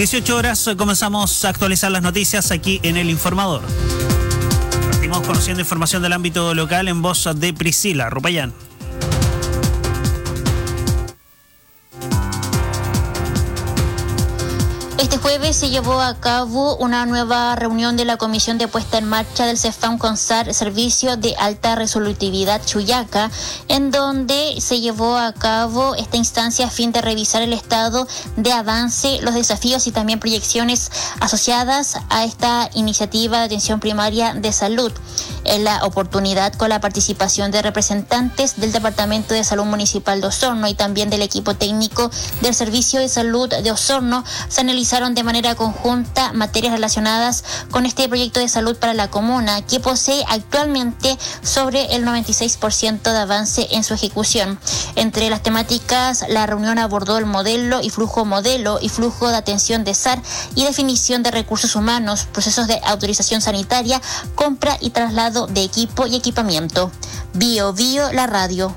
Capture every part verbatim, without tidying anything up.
dieciocho horas, comenzamos a actualizar las noticias aquí en El Informador. Partimos conociendo información del ámbito local en voz de Priscila Rupayán. Este jueves se llevó a cabo una nueva reunión de la Comisión de Puesta en Marcha del CEFAM CONSAR, Servicio de Alta Resolutividad Chuyaca, en donde se llevó a cabo esta instancia a fin de revisar el estado de avance, los desafíos y también proyecciones asociadas a esta iniciativa de atención primaria de salud. En la oportunidad, con la participación de representantes del Departamento de Salud Municipal de Osorno y también del equipo técnico del Servicio de Salud de Osorno, se analizaron de manera conjunta materias relacionadas con este proyecto de salud para la comuna, que posee actualmente sobre el noventa y seis por ciento de avance en su ejecución. Entre las temáticas, la reunión abordó el modelo y flujo modelo y flujo de atención de S A R y definición de recursos humanos, procesos de autorización sanitaria, compra y traslado de equipo y equipamiento. Bio Bio, la radio.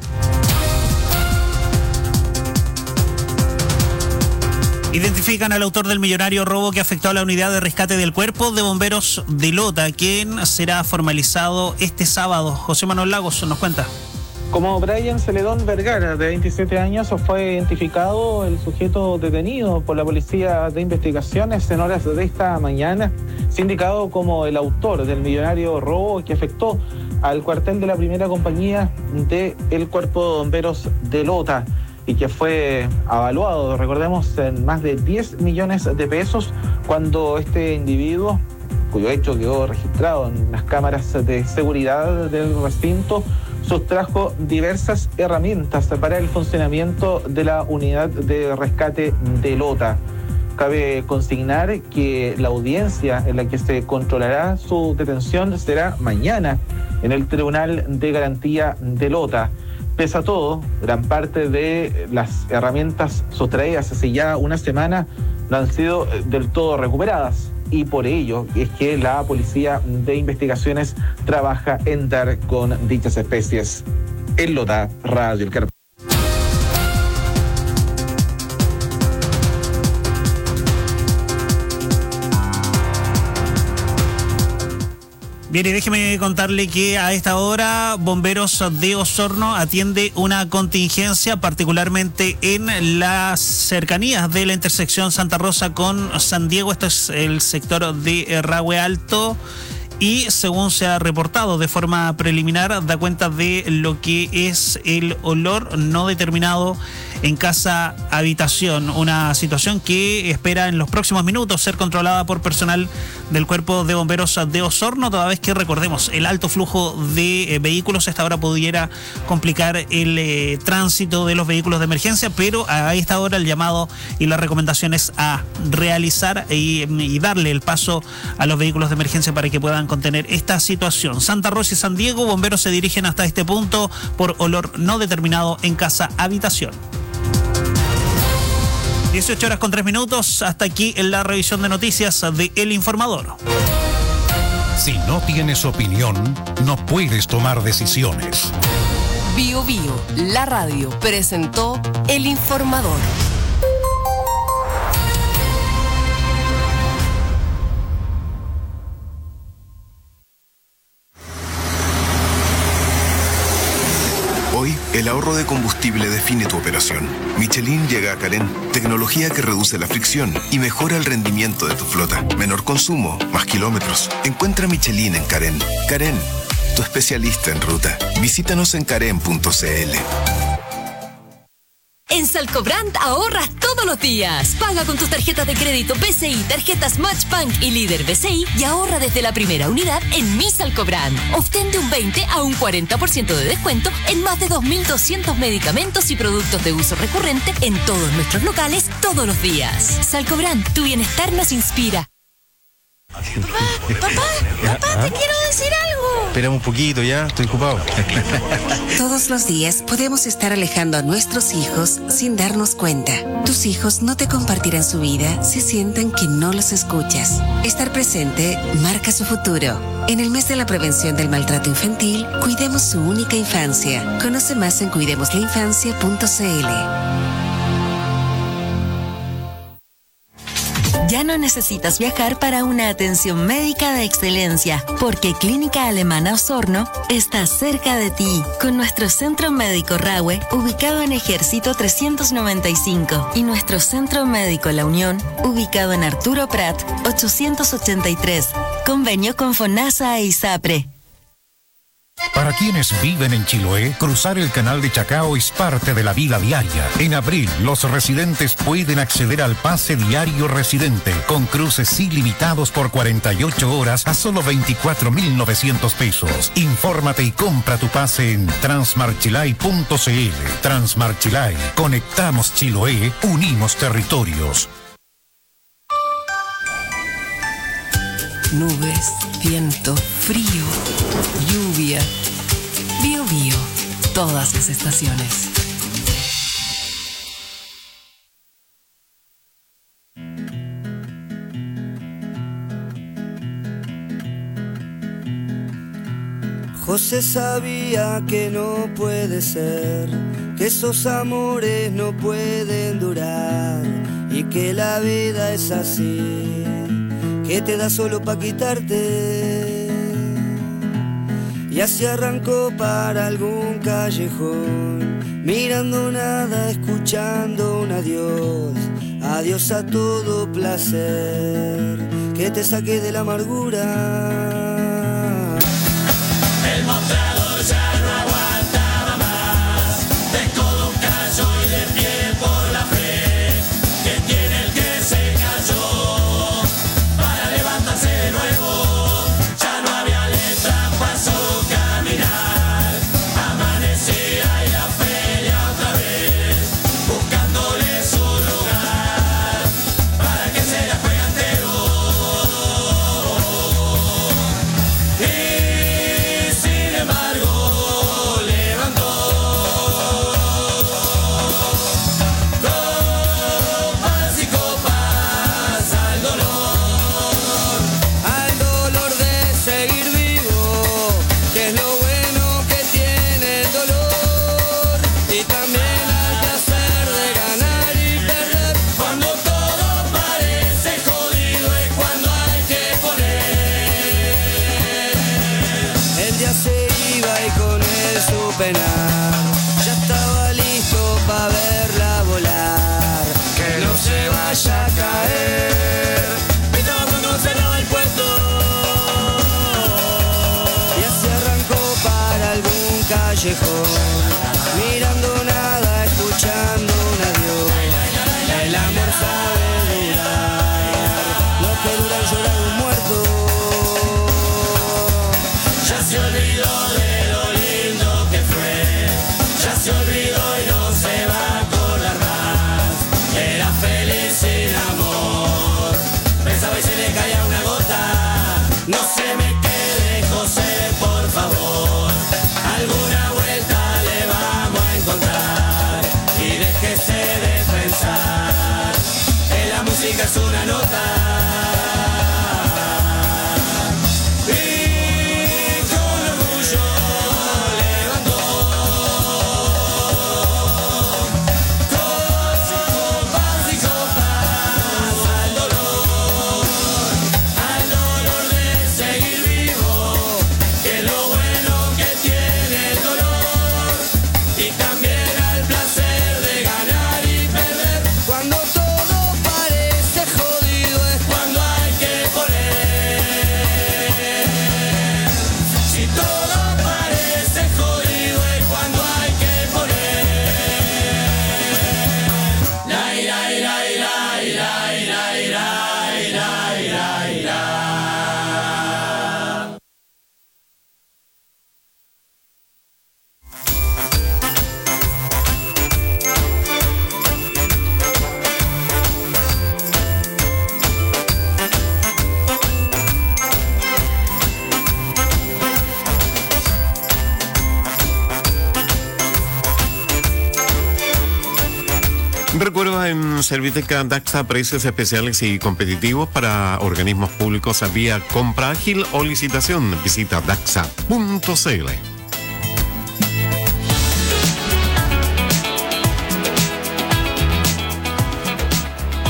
Identifican al autor del millonario robo que afectó a la unidad de rescate del Cuerpo de Bomberos de Lota, quien será formalizado este sábado. José Manuel Lagos nos cuenta. Como Brian Celedón Vergara, de veintisiete años, fue identificado el sujeto detenido por la Policía de Investigaciones en horas de esta mañana, sindicado como el autor del millonario robo que afectó al cuartel de la primera compañía del Cuerpo de Bomberos de Lota y que fue avaluado, recordemos, en más de diez millones de pesos cuando este individuo, cuyo hecho quedó registrado en las cámaras de seguridad del recinto, sustrajo diversas herramientas para el funcionamiento de la unidad de rescate de Lota. Cabe consignar que la audiencia en la que se controlará su detención será mañana en el Tribunal de Garantía de Lota. Pese a todo, gran parte de las herramientas sustraídas hace ya una semana no han sido del todo recuperadas. Y por ello es que la Policía de Investigaciones trabaja en dar con dichas especies. En Lota, Radio El Carpio. Bien, y déjeme contarle que a esta hora Bomberos de Osorno atiende una contingencia, particularmente en las cercanías de la intersección Santa Rosa con San Diego. Esto es el sector de Rahue Alto. Y según se ha reportado de forma preliminar, da cuenta de lo que es el olor no determinado en casa habitación, una situación que espera en los próximos minutos ser controlada por personal del Cuerpo de Bomberos de Osorno, toda vez que, recordemos, el alto flujo de eh, vehículos a esta hora pudiera complicar el eh, tránsito de los vehículos de emergencia, pero a esta hora el llamado y la recomendación es a realizar y, y darle el paso a los vehículos de emergencia para que puedan contener esta situación. Santa Rosa y San Diego, bomberos se dirigen hasta este punto por olor no determinado en casa habitación. dieciocho horas con tres minutos, hasta aquí en la revisión de noticias de El Informador. Si no tienes opinión, no puedes tomar decisiones. Bio Bio, la radio, presentó El Informador. Hoy, el ahorro de combustible define tu operación. Michelin llega a Carén, tecnología que reduce la fricción y mejora el rendimiento de tu flota. Menor consumo, más kilómetros. Encuentra Michelin en Carén. Carén, tu especialista en ruta. Visítanos en carén punto c l. En Salcobrand ahorras todos los días. Paga con tus tarjetas de crédito B C I, tarjetas Matchbank y Líder B C I y ahorra desde la primera unidad en Mi Salcobrand. Obtén de un veinte a un cuarenta por ciento de descuento en más de dos mil doscientos medicamentos y productos de uso recurrente en todos nuestros locales todos los días. Salcobrand, tu bienestar nos inspira. Papá, papá, papá, te quiero decir algo. Esperamos un poquito, ya, estoy ocupado. Todos los días podemos estar alejando a nuestros hijos sin darnos cuenta. Tus hijos no te compartirán su vida si sienten que no los escuchas. Estar presente marca su futuro. En el mes de la prevención del maltrato infantil, cuidemos su única infancia. Conoce más en cuidemos la infancia punto c l. Ya no necesitas viajar para una atención médica de excelencia, porque Clínica Alemana Osorno está cerca de ti, con nuestro Centro Médico Rahue, ubicado en Ejército trescientos noventa y cinco, y nuestro Centro Médico La Unión, ubicado en Arturo Prat ochocientos ochenta y tres. Convenio con FONASA e ISAPRE. Para quienes viven en Chiloé, cruzar el canal de Chacao es parte de la vida diaria. En abril, los residentes pueden acceder al pase diario residente, con cruces ilimitados por cuarenta y ocho horas a solo veinticuatro mil novecientos pesos. Infórmate y compra tu pase en transmarchilay punto c l. Transmarchilay, conectamos Chiloé, unimos territorios. Nubes, viento, frío, lluvia. Bio Bio, todas las estaciones. José sabía que no puede ser, que esos amores no pueden durar y que la vida es así, que te da solo pa' quitarte. Y así arrancó para algún callejón, mirando nada, escuchando un adiós, adiós a todo placer, que te saque de la amargura. El mostrador ya no aguantaba más, de codo un callo y de pie por la fe, que tiene el que se cayó, para levantarse de nuevo, ya no había letra, pasó. Ya estaba listo para verla volar, que no se vaya a caer. Pitaba cuando cerraba el puesto y así arrancó para algún callejón, mirando nada, escuchando un adiós. El amor sabe durar, lo que dura llorar un muerto. Ya se olvidó de se olvidó y no se va a acordar más. Era feliz sin amor, pensaba y se le caía una gota. No se me quede, José, por favor, alguna vuelta le vamos a encontrar. Y déjese de pensar que la música es una nota. Recuerda en Serviteca Daxa precios especiales y competitivos para organismos públicos vía compra ágil o licitación. Visita daxa punto c l.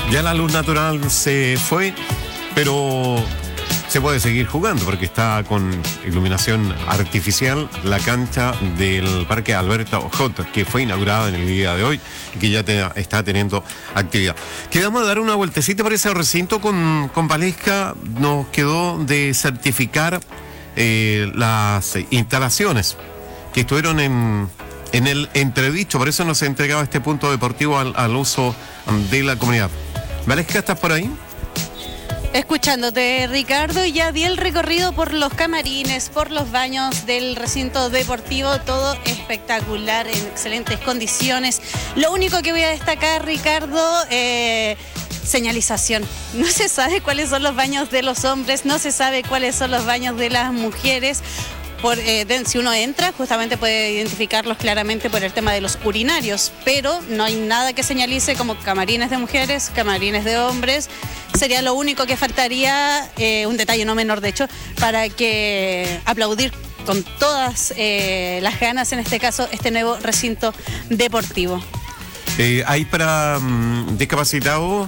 Ya la luz natural se fue, pero se puede seguir jugando porque está con iluminación artificial la cancha del Parque Alberto Ojota, que fue inaugurada en el día de hoy y que ya te, está teniendo actividad. Quedamos a dar una vueltecita por ese recinto con, con Valesca. Nos quedó de certificar eh, las instalaciones que estuvieron en, en el entredicho, por eso nos ha entregado este punto deportivo al, al uso de la comunidad. Valesca, ¿estás por ahí? Escuchándote, Ricardo, ya di el recorrido por los camarines, por los baños del recinto deportivo, todo espectacular, en excelentes condiciones. Lo único que voy a destacar, Ricardo, eh, señalización. No se sabe cuáles son los baños de los hombres, no se sabe cuáles son los baños de las mujeres. Por, eh, de, si uno entra, justamente puede identificarlos claramente por el tema de los urinarios, pero no hay nada que señalice como camarines de mujeres, camarines de hombres. Sería lo único que faltaría, eh, un detalle no menor de hecho, para que aplaudir con todas eh, las ganas, en este caso, este nuevo recinto deportivo. Eh, ¿Hay para um, discapacitados?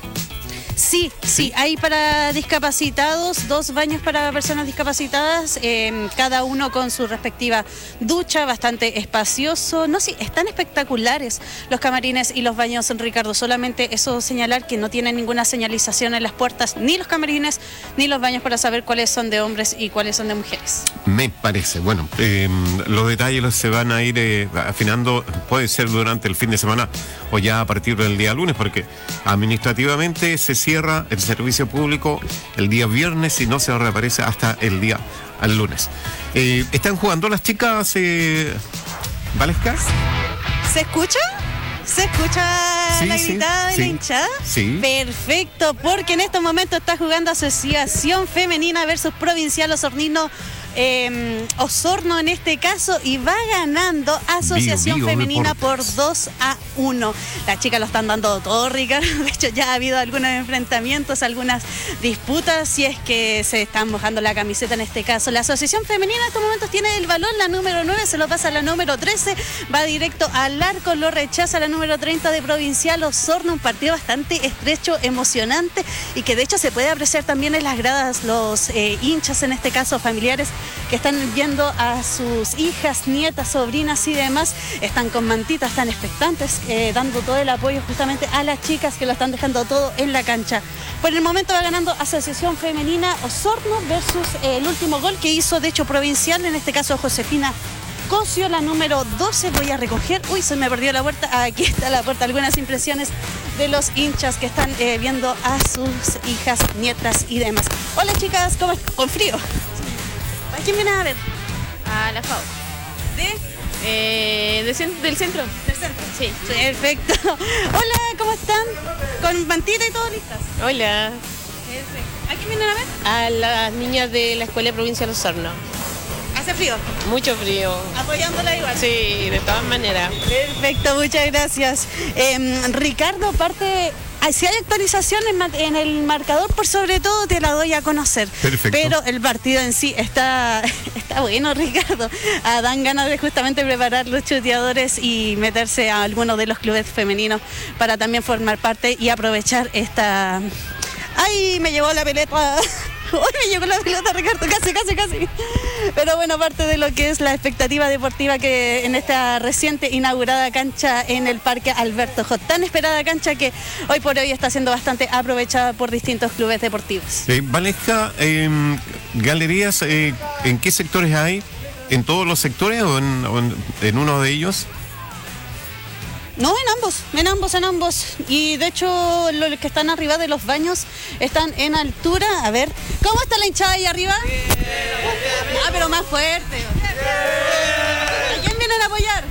Sí, sí, hay para discapacitados, dos baños para personas discapacitadas, eh, cada uno con su respectiva ducha, bastante espacioso. No, sí, están espectaculares los camarines y los baños, Ricardo. Solamente eso señalar que no tienen ninguna señalización en las puertas, ni los camarines, ni los baños, para saber cuáles son de hombres y cuáles son de mujeres. Me parece. Bueno, eh, los detalles los se van a ir eh, afinando, puede ser durante el fin de semana o ya a partir del día lunes, porque administrativamente se cierra el servicio público el día viernes y no se reaparece hasta el día al lunes. Eh, ¿Están jugando las chicas, eh, Valesca? ¿Se escucha? ¿Se escucha sí, la sí, gritada de sí, la hinchada? Sí. Perfecto, porque en estos momentos está jugando Asociación Femenina versus Provincial Osornino. Eh, Osorno en este caso, y va ganando Asociación Bio, Bio Femenina Deportes. por dos a uno. Las chicas lo están dando todo, Ricardo. De hecho, ya ha habido algunos enfrentamientos, algunas disputas, si es que se están mojando la camiseta en este caso. La Asociación Femenina en estos momentos tiene el balón, la número nueve se lo pasa a la número trece, va directo al arco, lo rechaza la número treinta de Provincial Osorno. Un partido bastante estrecho, emocionante, y que de hecho se puede apreciar también en las gradas. Los eh, hinchas, en este caso familiares, que están viendo a sus hijas, nietas, sobrinas y demás, están con mantitas, están expectantes, eh, dando todo el apoyo justamente a las chicas, que lo están dejando todo en la cancha. Por el momento va ganando Asociación Femenina Osorno versus eh, el último gol que hizo, de hecho, Provincial, en este caso Josefina Cosio, la número doce. Voy a recoger, uy, se me perdió la puerta, aquí está la puerta, algunas impresiones de los hinchas que están eh, viendo a sus hijas, nietas y demás. Hola chicas, ¿cómo están? Con frío. ¿A quién vienes a ver? A la F A O. ¿De? Eh, de cen- del centro. ¿Del centro? Sí. Perfecto. Hola, ¿cómo están? ¿Con mantita y todo listas? Hola. ¿A quién vienen a ver? A las niñas de la Escuela Provincial Osorno. ¿Hace frío? Mucho frío. ¿Apoyándola igual? Sí, de todas maneras. Perfecto, muchas gracias. Eh, Ricardo, parte... Si hay actualización en, en el marcador, por sobre todo te la doy a conocer. Perfecto. Pero el partido en sí está, está bueno, Ricardo. Ah, dan ganas de justamente preparar los chuteadores y meterse a algunos de los clubes femeninos para también formar parte y aprovechar esta... ¡Ay! Me llevó la pelota. Hoy me llegó la pelota, Ricardo, casi, casi, casi. Pero bueno, parte de lo que es la expectativa deportiva que en esta reciente inaugurada cancha en el Parque Alberto J. Tan esperada cancha que hoy por hoy está siendo bastante aprovechada por distintos clubes deportivos. Eh, Valesca, eh, galerías, eh, ¿en qué sectores hay? ¿En todos los sectores o en, o en, en uno de ellos? No, en ambos, en ambos, en ambos. Y de hecho, los que están arriba de los baños están en altura. A ver, ¿cómo está la hinchada ahí arriba? Ah, pero más fuerte. ¿A quién vienen a apoyar?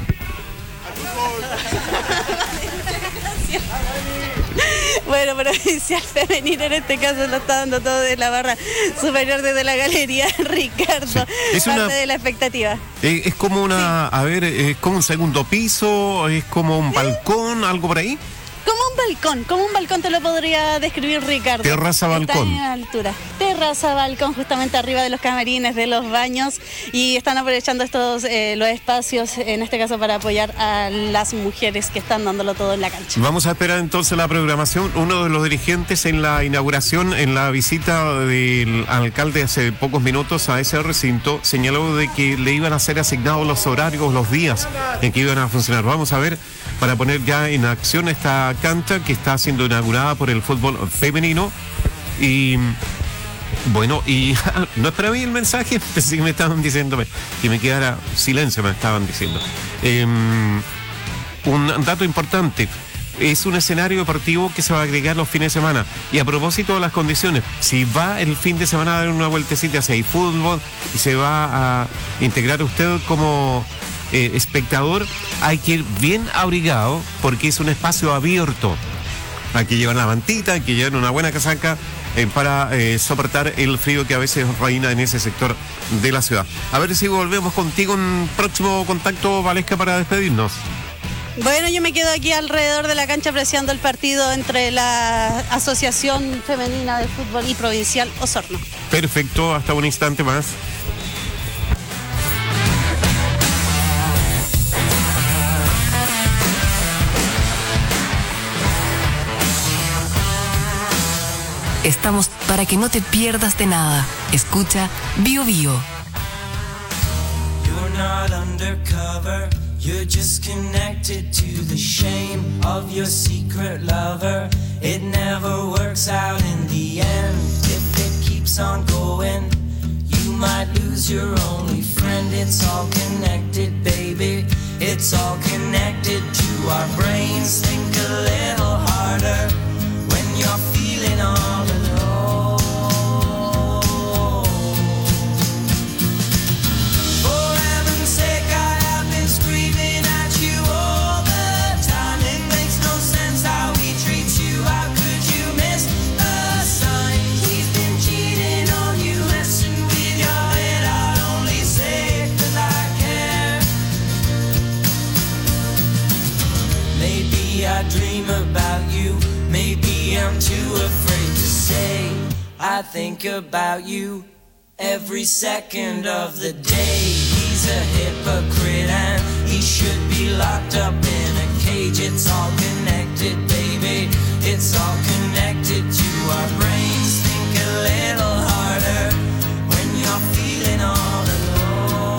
Gracias. Bueno, Provincial Femenino en este caso lo está dando todo de la barra superior desde la galería, Ricardo. Sí. Es parte una- de la expectativa. Eh, es como una, a ver, es como un segundo piso, es como un balcón, algo por ahí. Como un balcón, como un balcón te lo podría describir Ricardo. Terraza balcón. Está en altura. Terraza balcón, justamente arriba de los camarines, de los baños, y están aprovechando estos eh, los espacios, en este caso para apoyar a las mujeres que están dándolo todo en la cancha. Vamos a esperar entonces la programación. Uno de los dirigentes en la inauguración, en la visita del alcalde hace pocos minutos a ese recinto, señaló de que le iban a ser asignados los horarios, los días en que iban a funcionar. Vamos a ver, para poner ya en acción esta cancha que está siendo inaugurada por el fútbol femenino. Y bueno, y no es para mí el mensaje, pensé que me estaban diciendo que me quedara silencio, me estaban diciendo. Eh, un dato importante, es un escenario deportivo que se va a agregar los fines de semana. Y a propósito de las condiciones, si va el fin de semana a dar una vueltecita hacia el fútbol y se va a integrar usted como eh, espectador, hay que ir bien abrigado porque es un espacio abierto. Hay que llevar la mantita, hay que llevar una buena casaca eh, para eh, soportar el frío que a veces reina en ese sector de la ciudad. A ver si volvemos contigo en próximo contacto, Valesca, para despedirnos. Bueno, yo me quedo aquí alrededor de la cancha apreciando el partido entre la Asociación Femenina de Fútbol y Provincial Osorno. Perfecto, hasta un instante más. Estamos para que no te pierdas de nada. Escucha Bio Bio. You're not undercover, you're just connected to the shame of your secret lover. It never works out in the end. If it keeps on going, you might lose your only friend. It's all connected, baby. It's all connected to our brains. Think a little harder when you're feeling all alone. For heaven's sake, I have been screaming at you all the time. It makes no sense how he treats you. How could you miss the signs? He's been cheating on you, messing with your head. I only say it 'cause I care. Maybe I dream about you. Maybe I'm too afraid to say I think about you every second of the day. He's a hypocrite and he should be locked up in a cage. It's all connected, baby. It's all connected to our brains. Think a little harder when you're feeling all alone.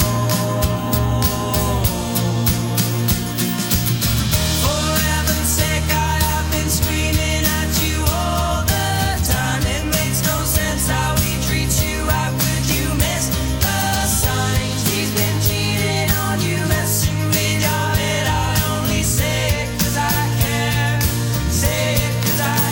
For heaven's sake, I have been screaming at you all the time. It makes no sense how he treats you. How could you miss the signs? He's been cheating on you, messing with your head. I only say it 'cause I care. Say it 'cause I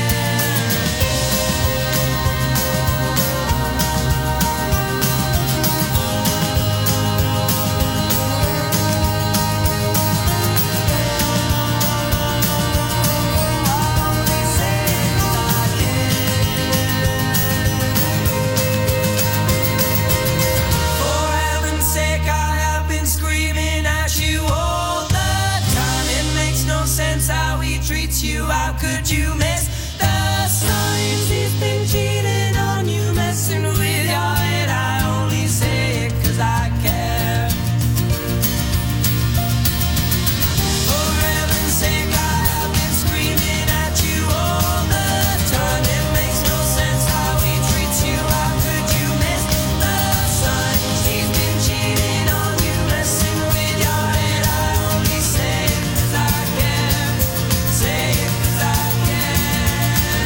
For heaven's sake, I have been screaming at you all the time. It makes no sense how he treats you. How could you miss the signs? He's been cheating on you, messing with your head. I only say it 'cause I care. For heaven's sake, I have been screaming at you all the time. It makes no sense how he treats you. How could you miss the signs? He's been cheating on you, messing with your head. I only say it 'cause I care. Say it 'cause I care.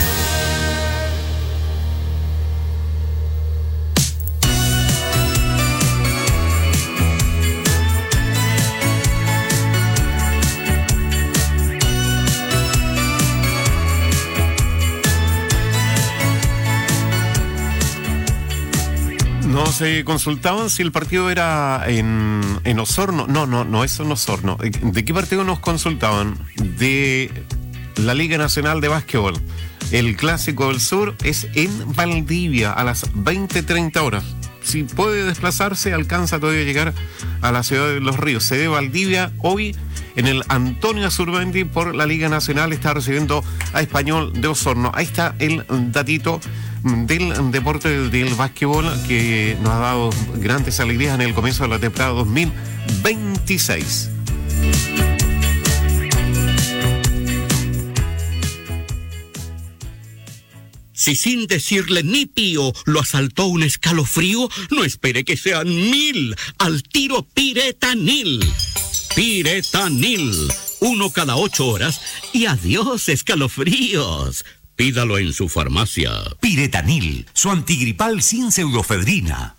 No se consultaban si el partido era en, en Osorno. No, no, no es en Osorno. ¿De qué partido nos consultaban? De la Liga Nacional de Básquetbol. El Clásico del Sur es en Valdivia a las veinte treinta horas. Si puede desplazarse, alcanza todavía a llegar a la ciudad de Los Ríos. Se de Valdivia hoy en el Antonio Azurmendi por la Liga Nacional. Está recibiendo a Español de Osorno. Ahí está el datito del deporte del básquetbol que nos ha dado grandes alegrías en el comienzo de la temporada dos mil veintiséis. Si sin decirle ni pío lo asaltó un escalofrío, no espere que sean mil. Al tiro Piretanil. Piretanil. Uno cada ocho horas y adiós escalofríos. Pídalo en su farmacia. Piretanil, su antigripal sin pseudoefedrina.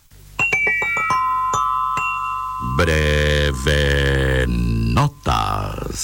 Breve notas.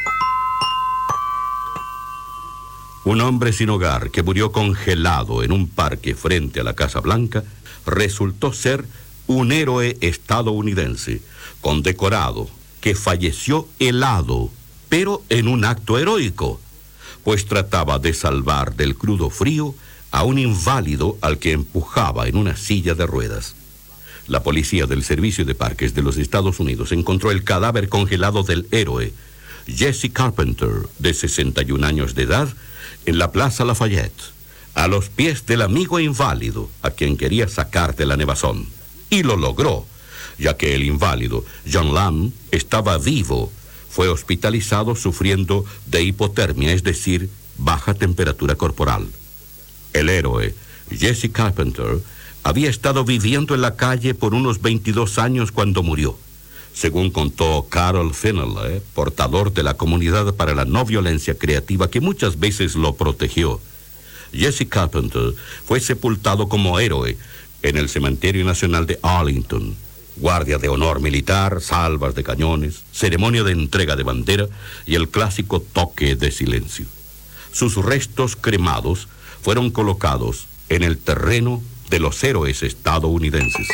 Un hombre sin hogar que murió congelado en un parque frente a la Casa Blanca resultó ser un héroe estadounidense, condecorado, que falleció helado, pero en un acto heroico, pues trataba de salvar del crudo frío a un inválido al que empujaba en una silla de ruedas. La policía del Servicio de Parques de los Estados Unidos encontró el cadáver congelado del héroe, Jesse Carpenter, de sesenta y un años de edad, en la Plaza Lafayette, a los pies del amigo inválido a quien quería sacar de la nevazón. Y lo logró, ya que el inválido, John Lamb, estaba vivo. Fue hospitalizado sufriendo de hipotermia, es decir, baja temperatura corporal. El héroe, Jesse Carpenter, había estado viviendo en la calle por unos veintidós años cuando murió. Según contó Carol Finley, portador de la Comunidad para la No Violencia Creativa, que muchas veces lo protegió, Jesse Carpenter fue sepultado como héroe en el Cementerio Nacional de Arlington. Guardia de honor militar, salvas de cañones, ceremonia de entrega de bandera y el clásico toque de silencio. Sus restos cremados fueron colocados en el terreno de los héroes estadounidenses.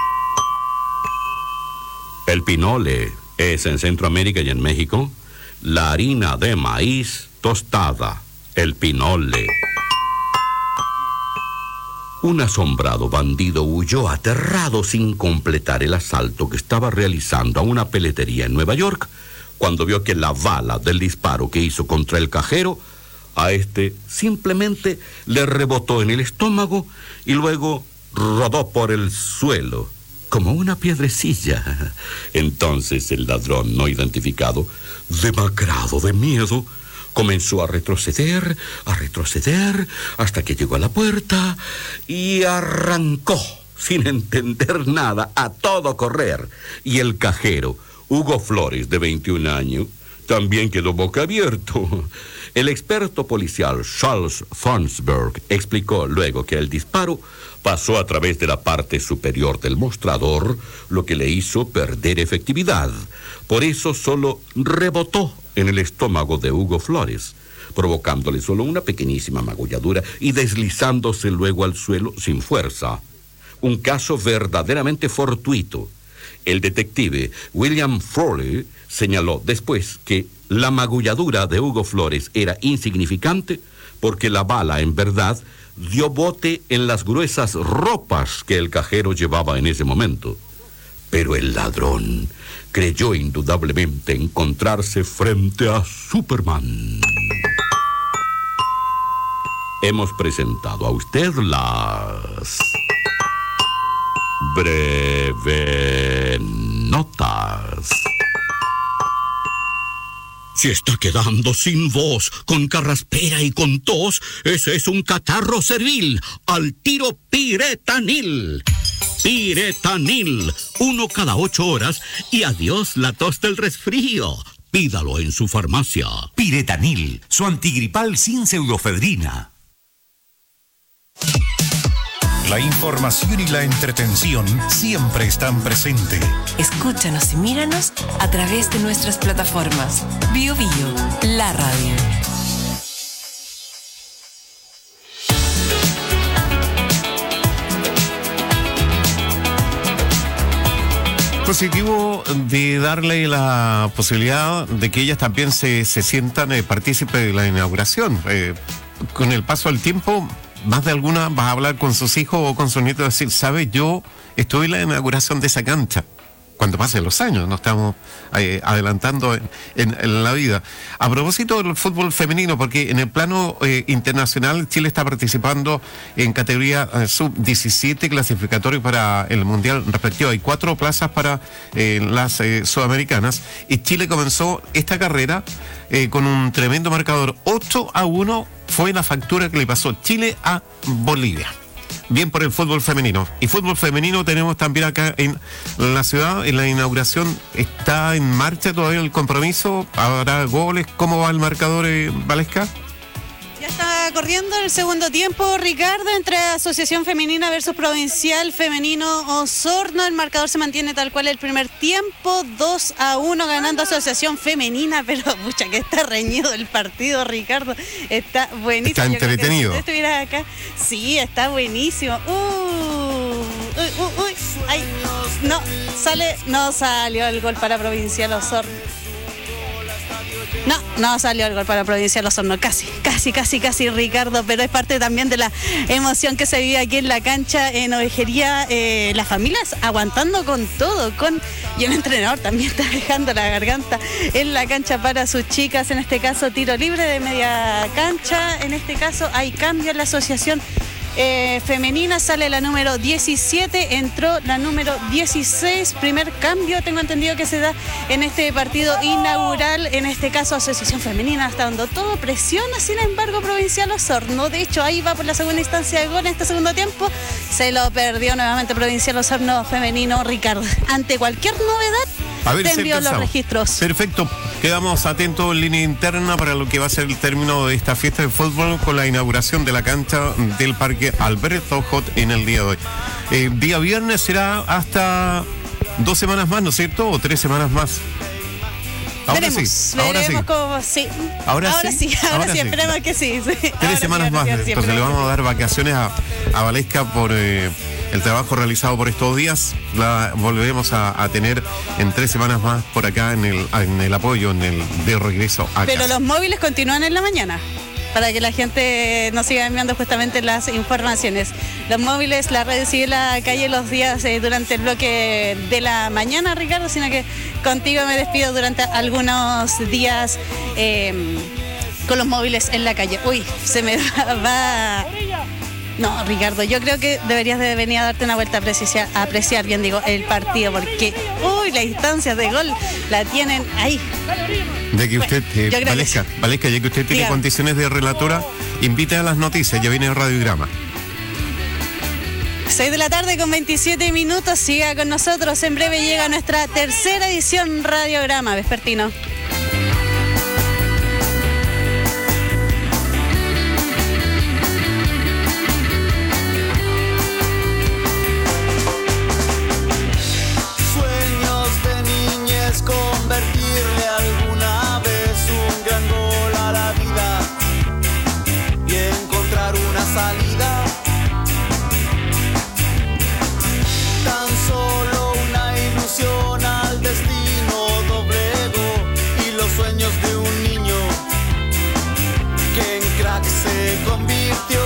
El pinole es en Centroamérica y en México la harina de maíz tostada, el pinole. Un asombrado bandido huyó aterrado sin completar el asalto que estaba realizando a una peletería en Nueva York cuando vio que la bala del disparo que hizo contra el cajero a este simplemente le rebotó en el estómago y luego rodó por el suelo como una piedrecilla. Entonces el ladrón no identificado, demacrado de miedo, comenzó a retroceder, a retroceder, hasta que llegó a la puerta y arrancó, sin entender nada, a todo correr. Y el cajero, Hugo Flores, de veintiún años, también quedó boca abierto. El experto policial Charles Farnsberg explicó luego que el disparo pasó a través de la parte superior del mostrador, lo que le hizo perder efectividad. Por eso solo rebotó en el estómago de Hugo Flores, provocándole solo una pequeñísima magulladura y deslizándose luego al suelo sin fuerza. Un caso verdaderamente fortuito. El detective William Frawley señaló después que la magulladura de Hugo Flores era insignificante porque la bala en verdad dio bote en las gruesas ropas que el cajero llevaba en ese momento. Pero el ladrón creyó indudablemente encontrarse frente a Superman. Hemos presentado a usted las breve notas. Si está quedando sin voz, con carraspera y con tos, ese es un catarro servil. Al tiro Piretanil. Piretanil, uno cada ocho horas y adiós la tos del resfrío. Pídalo en su farmacia. Piretanil, su antigripal sin pseudoefedrina. La información y la entretención siempre están presentes. Escúchanos y míranos a través de nuestras plataformas. Bio Bio, la radio. Positivo de darle la posibilidad de que ellas también se, se sientan eh, partícipes de la inauguración. Eh, con el paso del tiempo, más de alguna va a hablar con sus hijos o con sus nietos y decir, ¿sabe? Yo estuve en la inauguración de esa cancha. cuando pasen los años, nos estamos eh, adelantando en, en, en la vida. A propósito del fútbol femenino, porque en el plano eh, internacional Chile está participando en categoría eh, sub diecisiete clasificatorio para el mundial respectivo. Hay cuatro plazas para eh, las eh, sudamericanas y Chile comenzó esta carrera eh, con un tremendo marcador. ocho a uno fue la factura que le pasó Chile a Bolivia. Bien por el fútbol femenino. Y fútbol femenino tenemos también acá en la ciudad, en la inauguración. ¿Está en marcha todavía el compromiso? ¿Habrá goles? ¿Cómo va el marcador, eh, Valesca? Ya está corriendo el segundo tiempo, Ricardo, entre Asociación Femenina versus Provincial Femenino Osorno. El marcador se mantiene tal cual el primer tiempo, dos a uno ganando Asociación Femenina, pero pucha que está reñido el partido, Ricardo. Está buenísimo. Está entretenido. Si usted estuviera acá, sí, está buenísimo. Uh, uy, uy, uy. Ay, no, sale, no salió el gol para Provincial Osorno. No, no salió el gol para Provincial Osorno, casi, casi, casi, casi, Ricardo, pero es parte también de la emoción que se vive aquí en la cancha en Ovejería, eh, las familias aguantando con todo, con y el entrenador también está dejando la garganta en la cancha para sus chicas, en este caso tiro libre de media cancha, en este caso hay cambio en la asociación Eh, femenina, sale la número diecisiete, entró la número dieciséis, primer cambio tengo entendido que se da en este partido inaugural, en este caso Asociación Femenina está dando todo, presiona sin embargo Provincial Osorno, de hecho ahí va por la segunda instancia de gol en este segundo tiempo, se lo perdió nuevamente Provincial Osorno femenino, Ricardo, ante cualquier novedad a ver, te envío los registros. Perfecto, quedamos atentos en línea interna para lo que va a ser el término de esta fiesta de fútbol con la inauguración de la cancha del Parque Alberto Hot en el día de hoy. Eh, día viernes será hasta dos semanas más, ¿no es cierto? O tres semanas más. Ahora veremos, sí, ahora veremos sí. Cómo, sí. Ahora, ahora sí, sí, ahora, ahora sí, sí. esperemos que sí. sí. Tres Ahora semanas sí, más, ahora sí, entonces le vamos a dar vacaciones a, a Valesca por eh, el trabajo realizado por estos días. La volveremos a, a tener en tres semanas más por acá en el, en el apoyo, en el de regreso a Pero casa. los móviles continúan en la mañana, para que la gente nos siga enviando justamente las informaciones. Los móviles, la red sigue la calle los días eh, durante el bloque de la mañana, Ricardo, sino que contigo me despido durante algunos días eh, con los móviles en la calle. Uy, se me va... va... No, Ricardo, yo creo que deberías de venir a darte una vuelta a apreciar, a apreciar bien, digo, el partido, porque, uy, las instancias de gol la tienen ahí. De que usted, eh, yo creo Valesca, que sí. Valesca, ya que usted tiene Dígame. condiciones de relatora, invite a las noticias, ya viene el radiograma. seis de la tarde con veintisiete minutos, siga con nosotros, en breve llega nuestra tercera edición Radiograma Vespertino. Sueños de niñez, convertirle alguna vez un gran gol a la vida y encontrar una salida. Tan solo una ilusión al destino doblegó y los sueños de un niño que en crack se convirtió.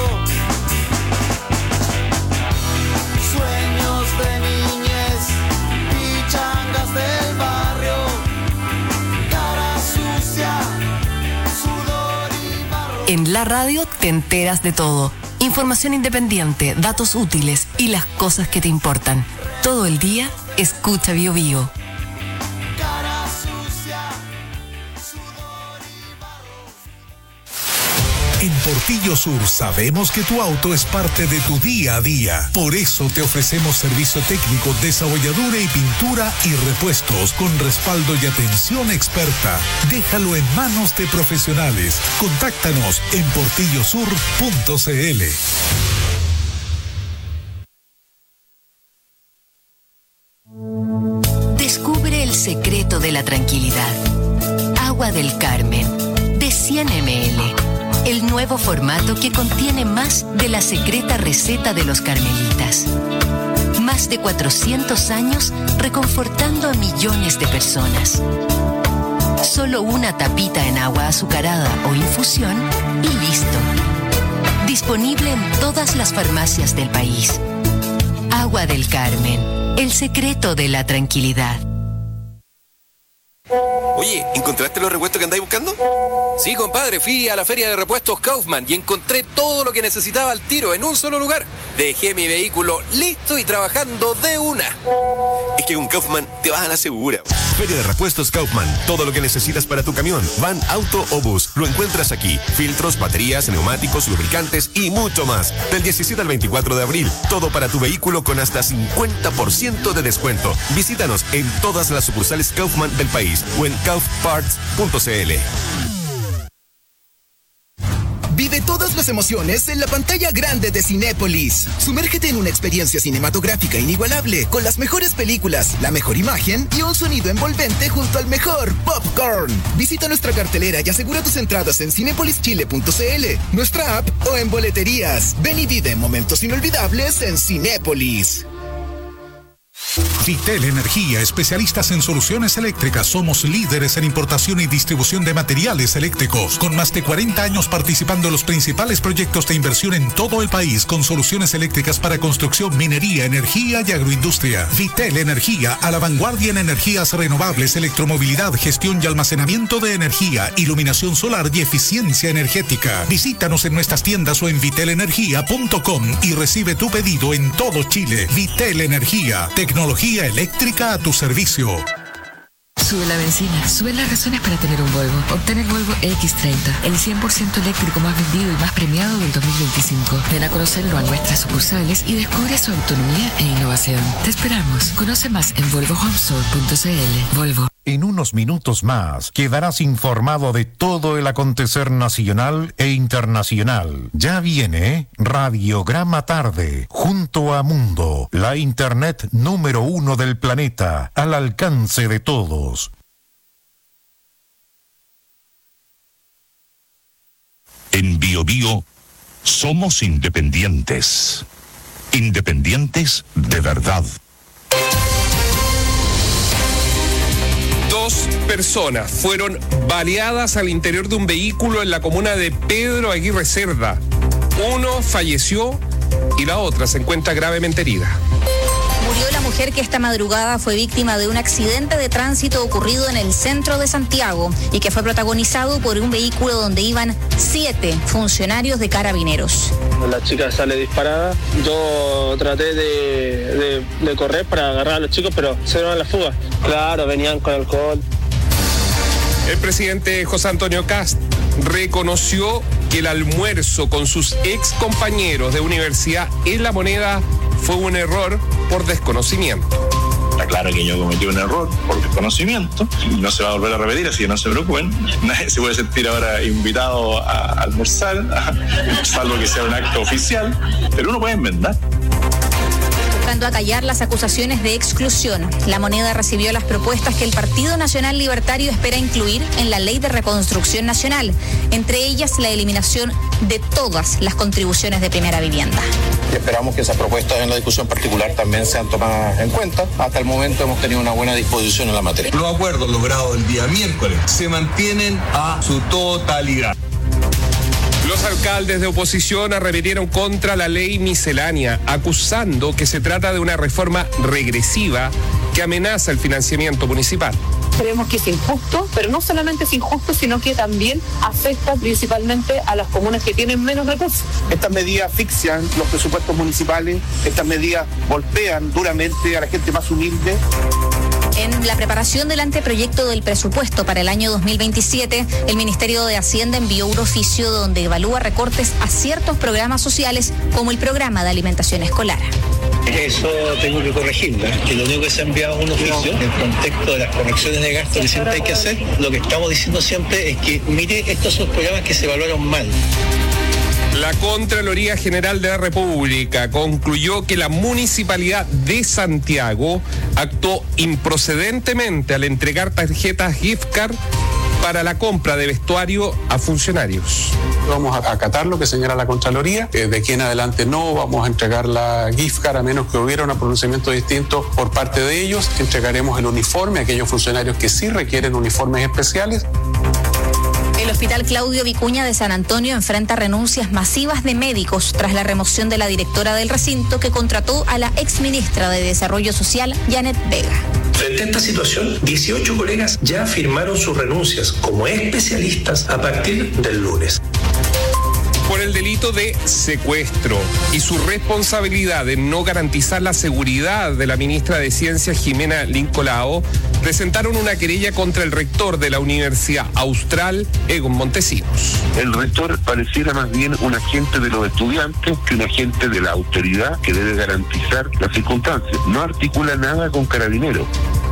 Sueños de niñez, pichangas del barrio, cara sucia, sudor y barro. En la radio te enteras de todo. Información independiente, datos útiles y las cosas que te importan. Todo el día, escucha Bio Bio. Cara sucia, sudor y barro. En Portillo Sur sabemos que tu auto es parte de tu día a día. Por eso te ofrecemos servicio técnico, desabolladura y pintura y repuestos con respaldo y atención experta. Déjalo en manos de profesionales. Contáctanos en portillo sur punto c l. Descubre el secreto de la tranquilidad. Agua del Carmen, de cien mililitros. El nuevo formato que contiene más de la secreta receta de los carmelitas. Más de cuatrocientos años reconfortando a millones de personas. Solo una tapita en agua azucarada o infusión y listo. Disponible en todas las farmacias del país. Agua del Carmen. el secreto de la tranquilidad. Oye, ¿encontraste los repuestos que andáis buscando? Sí, compadre, fui a la feria de repuestos Kaufman y encontré todo lo que necesitaba al tiro en un solo lugar. Dejé mi vehículo listo y trabajando de una. Es que con Kaufman te vas a la segura. Feria de repuestos Kaufman. Todo lo que necesitas para tu camión, van, auto o bus, lo encuentras aquí. Filtros, baterías, neumáticos, lubricantes y mucho más. Del diecisiete al veinticuatro de abril. Todo para tu vehículo con hasta cincuenta por ciento de descuento. Visítanos en todas las sucursales Kaufman del país o en kauf parts punto c l. Vive todas las emociones en la pantalla grande de Cinépolis. Sumérgete en una experiencia cinematográfica inigualable, con las mejores películas, la mejor imagen y un sonido envolvente junto al mejor popcorn. Visita nuestra cartelera y asegura tus entradas en cinepolis chile punto c l, nuestra app o en boleterías. Ven y vive momentos inolvidables en Cinépolis. Vitel Energía, especialistas en soluciones eléctricas. Somos líderes en importación y distribución de materiales eléctricos, con más de cuarenta años participando en los principales proyectos de inversión en todo el país, con soluciones eléctricas para construcción, minería, energía y agroindustria. Vitel Energía, a la vanguardia en energías renovables, electromovilidad, gestión y almacenamiento de energía, iluminación solar y eficiencia energética. Visítanos en nuestras tiendas o en vitel energía punto com y recibe tu pedido en todo Chile. Vitel Energía, tecnología eléctrica a tu servicio. Sube la benzina, suben las razones para tener un Volvo. Obtén el Volvo equis treinta, el cien por ciento eléctrico más vendido y más premiado del dos mil veinticinco. Ven a conocerlo a nuestras sucursales y descubre su autonomía e innovación. Te esperamos. Conoce más en volvo home store punto c l. Volvo. En unos minutos más quedarás informado de todo el acontecer nacional e internacional. Ya viene Radiograma Tarde, junto a Mundo, la internet número uno del planeta, al alcance de todos. En Bio Bio somos independientes. Independientes de verdad. Dos personas fueron baleadas al interior de un vehículo en la comuna de Pedro Aguirre Cerda. Uno falleció y la otra se encuentra gravemente herida. Murió la mujer que esta madrugada fue víctima de un accidente de tránsito ocurrido en el centro de Santiago y que fue protagonizado por un vehículo donde iban siete funcionarios de Carabineros. La chica sale disparada, yo traté de, de, de correr para agarrar a los chicos, pero se dieron a la fuga. Claro, venían con alcohol. El presidente José Antonio Kast reconoció que el almuerzo con sus ex compañeros de universidad en La Moneda fue un error por desconocimiento. Está claro que yo cometí un error por desconocimiento y no se va a volver a repetir, así que no se preocupen. Nadie se puede sentir ahora invitado a almorzar, salvo que sea un acto oficial, pero uno puede enmendar. Buscando acallar las acusaciones de exclusión, La Moneda recibió las propuestas que el Partido Nacional Libertario espera incluir en la Ley de Reconstrucción Nacional, entre ellas la eliminación de todas las contribuciones de primera vivienda. Y esperamos que esas propuestas en la discusión particular también sean tomadas en cuenta. Hasta el momento hemos tenido una buena disposición en la materia. Los acuerdos logrados el día miércoles se mantienen a su totalidad. Los alcaldes de oposición arremetieron contra la ley miscelánea, acusando que se trata de una reforma regresiva que amenaza el financiamiento municipal. Creemos que es injusto, pero no solamente es injusto, sino que también afecta principalmente a las comunas que tienen menos recursos. Estas medidas asfixian los presupuestos municipales, estas medidas golpean duramente a la gente más humilde. En la preparación del anteproyecto del presupuesto para el año dos mil veintisiete, el Ministerio de Hacienda envió un oficio donde evalúa recortes a ciertos programas sociales, como el programa de alimentación escolar. Eso tengo que corregirla, que lo único que se ha enviado es un oficio en el contexto de las correcciones de gasto que siempre hay que hacer. Lo que estamos diciendo siempre es que, mire, estos son programas que se evaluaron mal. La Contraloría General de la República concluyó que la Municipalidad de Santiago actuó improcedentemente al entregar tarjetas gift card para la compra de vestuario a funcionarios. Vamos a acatar lo que señala la Contraloría. Eh, de aquí en adelante no vamos a entregar la gift card a menos que hubiera un pronunciamiento distinto por parte de ellos. Entregaremos el uniforme a aquellos funcionarios que sí requieren uniformes especiales. El Hospital Claudio Vicuña de San Antonio enfrenta renuncias masivas de médicos tras la remoción de la directora del recinto que contrató a la exministra de Desarrollo Social, Janet Vega. Frente a esta situación, dieciocho colegas ya firmaron sus renuncias como especialistas a partir del lunes. Por el delito de secuestro y su responsabilidad de no garantizar la seguridad de la ministra de Ciencias, Jimena Lincolao, presentaron una querella contra el rector de la Universidad Austral, Egon Montesinos. El rector pareciera más bien un agente de los estudiantes que un agente de la autoridad que debe garantizar las circunstancias. No articula nada con Carabineros.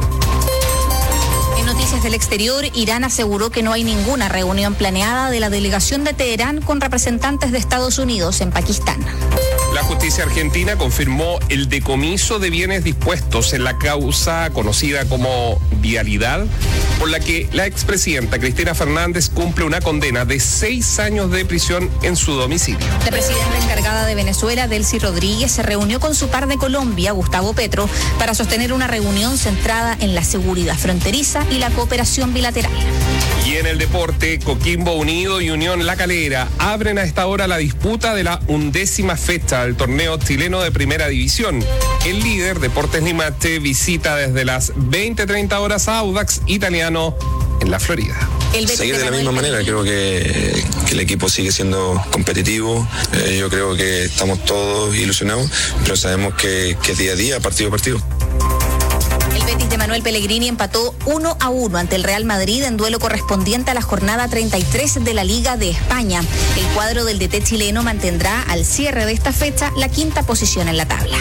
En noticias del exterior, Irán aseguró que no hay ninguna reunión planeada de la delegación de Teherán con representantes de Estados Unidos en Pakistán. La justicia argentina confirmó el decomiso de bienes dispuestos en la causa conocida como Vialidad, por la que la expresidenta Cristina Fernández cumple una condena de seis años de prisión en su domicilio. La presidenta encargada de Venezuela, Delcy Rodríguez, se reunió con su par de Colombia, Gustavo Petro, para sostener una reunión centrada en la seguridad fronteriza y la cooperación bilateral. Y en el deporte, Coquimbo Unido y Unión La Calera abren a esta hora la disputa de la undécima fecha del torneo chileno de primera división. El líder, Deportes Limache, visita desde las veinte treinta horas a Audax Italiano en la Florida. Seguir de la misma manera, creo que, que el equipo sigue siendo competitivo, eh, yo creo que estamos todos ilusionados, pero sabemos que, que es día a día, partido a partido. El Betis de Manuel Pellegrini empató uno a uno ante el Real Madrid en duelo correspondiente a la jornada treinta y tres de la Liga de España. El cuadro del D T chileno mantendrá al cierre de esta fecha la quinta posición en la tabla.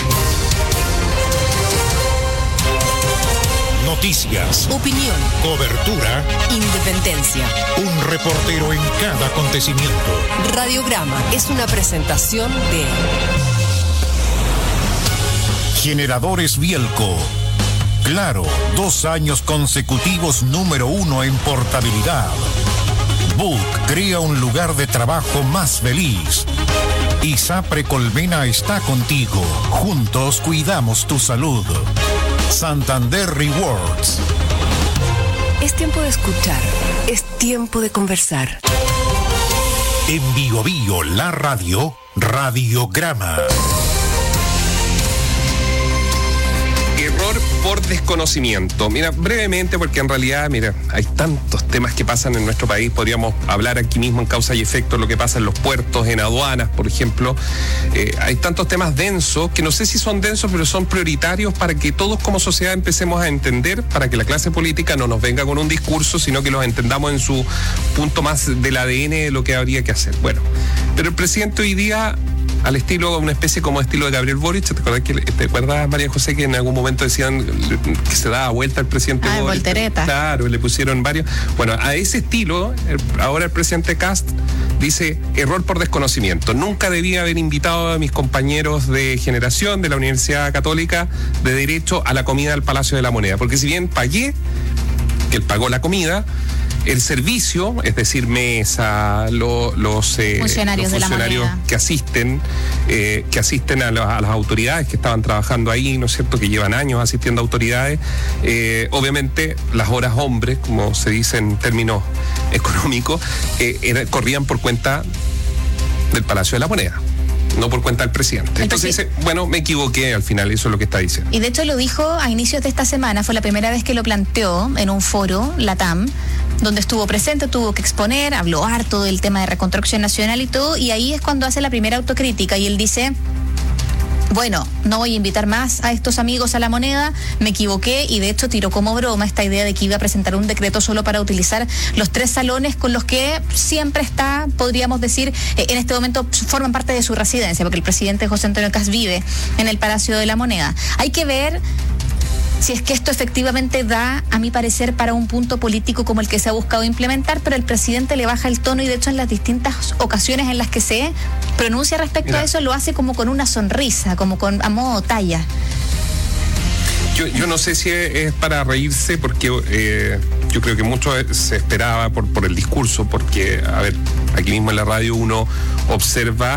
Noticias, opinión, cobertura, independencia. Un reportero en cada acontecimiento. Radiograma es una presentación de Generadores Bielco. Claro, dos años consecutivos número uno en portabilidad. Book crea un lugar de trabajo más feliz. ISAPRE Colmena está contigo. Juntos cuidamos tu salud. Santander Rewards. Es tiempo de escuchar. Es tiempo de conversar. En Bio Bio, la radio, Radiograma. Error por desconocimiento. Mira, brevemente, porque en realidad, mira, hay tantos temas que pasan en nuestro país. Podríamos hablar aquí mismo en causa y efecto lo que pasa en los puertos, en aduanas, por ejemplo. Eh, hay tantos temas densos que no sé si son densos, pero son prioritarios para que todos como sociedad empecemos a entender, para que la clase política no nos venga con un discurso, sino que los entendamos en su punto más del A D N de lo que habría que hacer. Bueno, pero el presidente hoy día, al estilo, una especie como estilo de Gabriel Boric, ¿te acuerdas, que, te acuerdas María José, que en algún momento decían que se daba vuelta al presidente ah, Boric? Voltereta. Claro, le pusieron varios. Bueno, a ese estilo, el, ahora el presidente Kast dice, error por desconocimiento. Nunca debía haber invitado a mis compañeros de generación de la Universidad Católica de Derecho a la comida del Palacio de la Moneda, porque si bien pagué, que él pagó la comida, el servicio, es decir, mesa, lo, los, eh, funcionarios, los funcionarios de la moneda que asisten, eh, que asisten a, la, a las autoridades que estaban trabajando ahí, ¿no es cierto?, que llevan años asistiendo a autoridades, eh, obviamente las horas hombres, como se dice en términos económicos, eh, era, corrían por cuenta del Palacio de la Moneda, no por cuenta del presidente. Entonces dice, bueno, me equivoqué al final, eso es lo que está diciendo. Y de hecho lo dijo a inicios de esta semana, fue la primera vez que lo planteó en un foro, LATAM, donde estuvo presente, tuvo que exponer, habló harto del tema de reconstrucción nacional y todo, y ahí es cuando hace la primera autocrítica y él dice, bueno, no voy a invitar más a estos amigos a la moneda, me equivoqué, y de hecho tiró como broma esta idea de que iba a presentar un decreto solo para utilizar los tres salones con los que siempre está, podríamos decir, eh, en este momento forman parte de su residencia, porque el presidente José Antonio Kast vive en el Palacio de la Moneda. Hay que ver si es que esto efectivamente da, a mi parecer, para un punto político como el que se ha buscado implementar, pero el presidente le baja el tono y de hecho en las distintas ocasiones en las que se pronuncia respecto Mira. a eso lo hace como con una sonrisa, como con a modo talla. Yo, yo no sé si es para reírse, porque eh, yo creo que mucho se esperaba por, por el discurso, porque, a ver, aquí mismo en la radio uno observa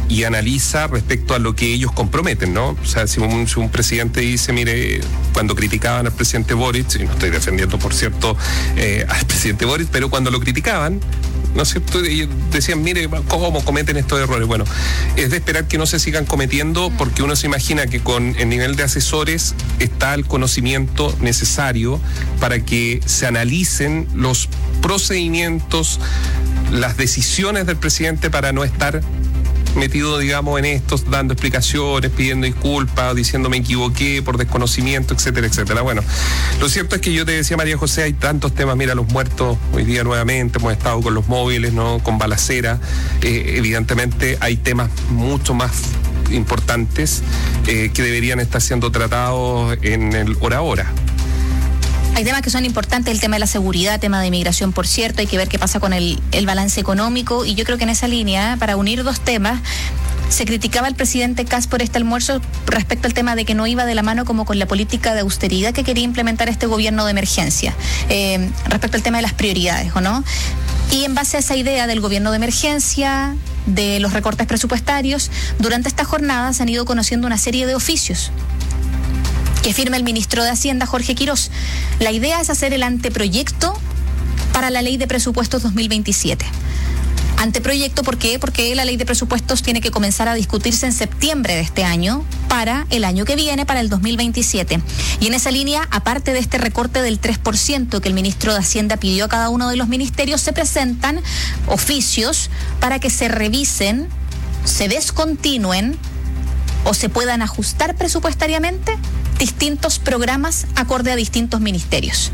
y analiza respecto a lo que ellos comprometen, ¿no? O sea, si un, si un presidente dice, mire, cuando criticaban al presidente Boric, y no estoy defendiendo, por cierto, eh, al presidente Boric, pero cuando lo criticaban, ¿no es cierto? Ellos decían, mire, ¿cómo cometen estos errores? Bueno, es de esperar que no se sigan cometiendo, porque uno se imagina que con el nivel de asesores está el conocimiento necesario para que se analicen los procedimientos, las decisiones del presidente para no estar metido, digamos, en estos, dando explicaciones, pidiendo disculpas, diciendo me equivoqué por desconocimiento, etcétera, etcétera. Bueno, lo cierto es que yo te decía, María José, hay tantos temas, mira, los muertos hoy día nuevamente, hemos estado con los móviles, ¿no? Con balacera, eh, evidentemente hay temas mucho más importantes eh, que deberían estar siendo tratados en el hora a hora. Hay temas que son importantes, el tema de la seguridad, tema de inmigración, por cierto, hay que ver qué pasa con el, el balance económico, y yo creo que en esa línea, para unir dos temas, se criticaba al presidente Kast por este almuerzo respecto al tema de que no iba de la mano como con la política de austeridad que quería implementar este gobierno de emergencia, eh, respecto al tema de las prioridades, ¿o no? Y en base a esa idea del gobierno de emergencia, de los recortes presupuestarios, durante esta jornada se han ido conociendo una serie de oficios que firma el ministro de Hacienda, Jorge Quirós. La idea es hacer el anteproyecto para la ley de presupuestos dos mil veintisiete. Anteproyecto, ¿por qué? Porque la ley de presupuestos tiene que comenzar a discutirse en septiembre de este año para el año que viene, para el dos mil veintisiete. Y en esa línea, aparte de este recorte del tres por ciento que el ministro de Hacienda pidió a cada uno de los ministerios, se presentan oficios para que se revisen, se descontinúen o se puedan ajustar presupuestariamente distintos programas acorde a distintos ministerios.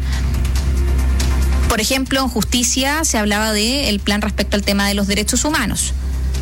Por ejemplo, en justicia se hablaba del plan respecto al tema de los derechos humanos,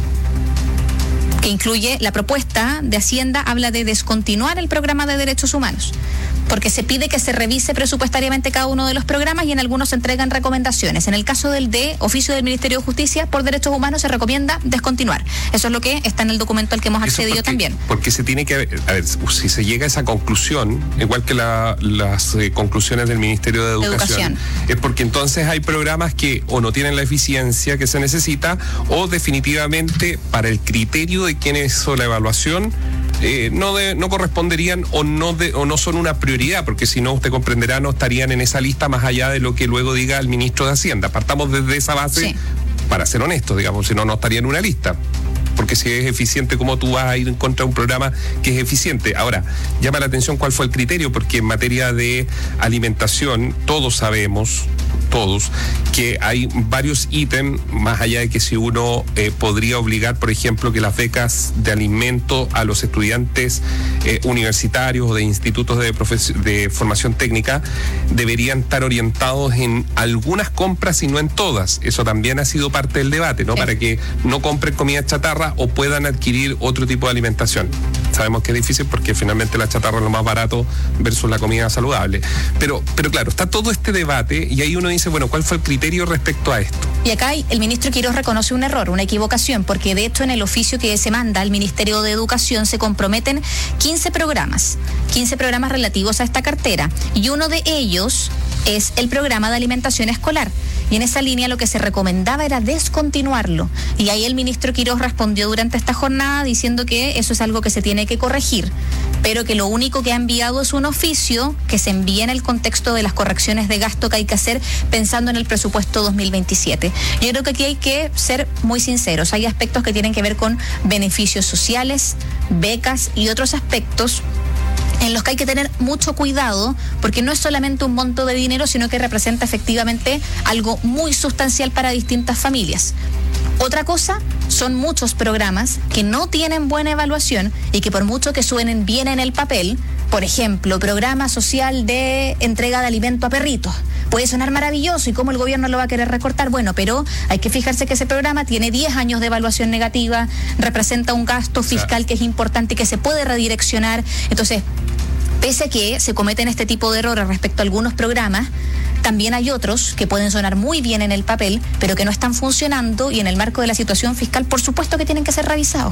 que incluye la propuesta de Hacienda, habla de descontinuar el programa de derechos humanos, porque se pide que se revise presupuestariamente cada uno de los programas y en algunos se entregan recomendaciones. En el caso del de oficio del Ministerio de Justicia por Derechos Humanos se recomienda descontinuar. Eso es lo que está en el documento al que hemos accedido porque, también. Porque se tiene que, a ver, si se llega a esa conclusión, igual que la, las eh, conclusiones del Ministerio de Educación, Educación, es porque entonces hay programas que o no tienen la eficiencia que se necesita o definitivamente para el criterio de quien hizo la evaluación Eh, no de, no corresponderían o no de, o no son una prioridad, porque si no, usted comprenderá, no estarían en esa lista más allá de lo que luego diga el ministro de Hacienda. Partamos desde esa base, sí, para ser honestos, digamos, si no, no estaría en una lista. Porque si es eficiente, ¿cómo tú vas a ir en contra de un programa que es eficiente? Ahora, llama la atención cuál fue el criterio, porque en materia de alimentación, todos sabemos, todos, que hay varios ítems, más allá de que si uno eh, podría obligar, por ejemplo, que las becas de alimento a los estudiantes eh, universitarios o de institutos de, profes- de formación técnica deberían estar orientados en algunas compras y no en todas. Eso también ha sido parte del debate, ¿no? Sí. Para que no compren comida chatarra o puedan adquirir otro tipo de alimentación. Sabemos que es difícil porque finalmente la chatarra es lo más barato versus la comida saludable. Pero, pero claro, está todo este debate y ahí uno dice, bueno, ¿cuál fue el criterio respecto a esto? Y acá el ministro Quirós reconoce un error, una equivocación, porque de hecho en el oficio que se manda al Ministerio de Educación se comprometen quince programas, quince programas relativos a esta cartera, y uno de ellos es el programa de alimentación escolar. Y en esa línea lo que se recomendaba era descontinuarlo. Y ahí el ministro Quirós respondió durante esta jornada diciendo que eso es algo que se tiene que corregir, pero que lo único que ha enviado es un oficio que se envía en el contexto de las correcciones de gasto que hay que hacer pensando en el presupuesto dos mil veintisiete. Yo creo que aquí hay que ser muy sinceros. Hay aspectos que tienen que ver con beneficios sociales, becas y otros aspectos en los que hay que tener mucho cuidado, porque no es solamente un monto de dinero, sino que representa efectivamente algo muy sustancial para distintas familias. Otra cosa son muchos programas que no tienen buena evaluación y que por mucho que suenen bien en el papel, por ejemplo, programa social de entrega de alimento a perritos, puede sonar maravilloso y cómo el gobierno lo va a querer recortar. Bueno, pero hay que fijarse que ese programa tiene diez años de evaluación negativa, representa un gasto fiscal que es importante y que se puede redireccionar. Entonces, pese a que se cometen este tipo de errores respecto a algunos programas, también hay otros que pueden sonar muy bien en el papel, pero que no están funcionando, y en el marco de la situación fiscal, por supuesto que tienen que ser revisados.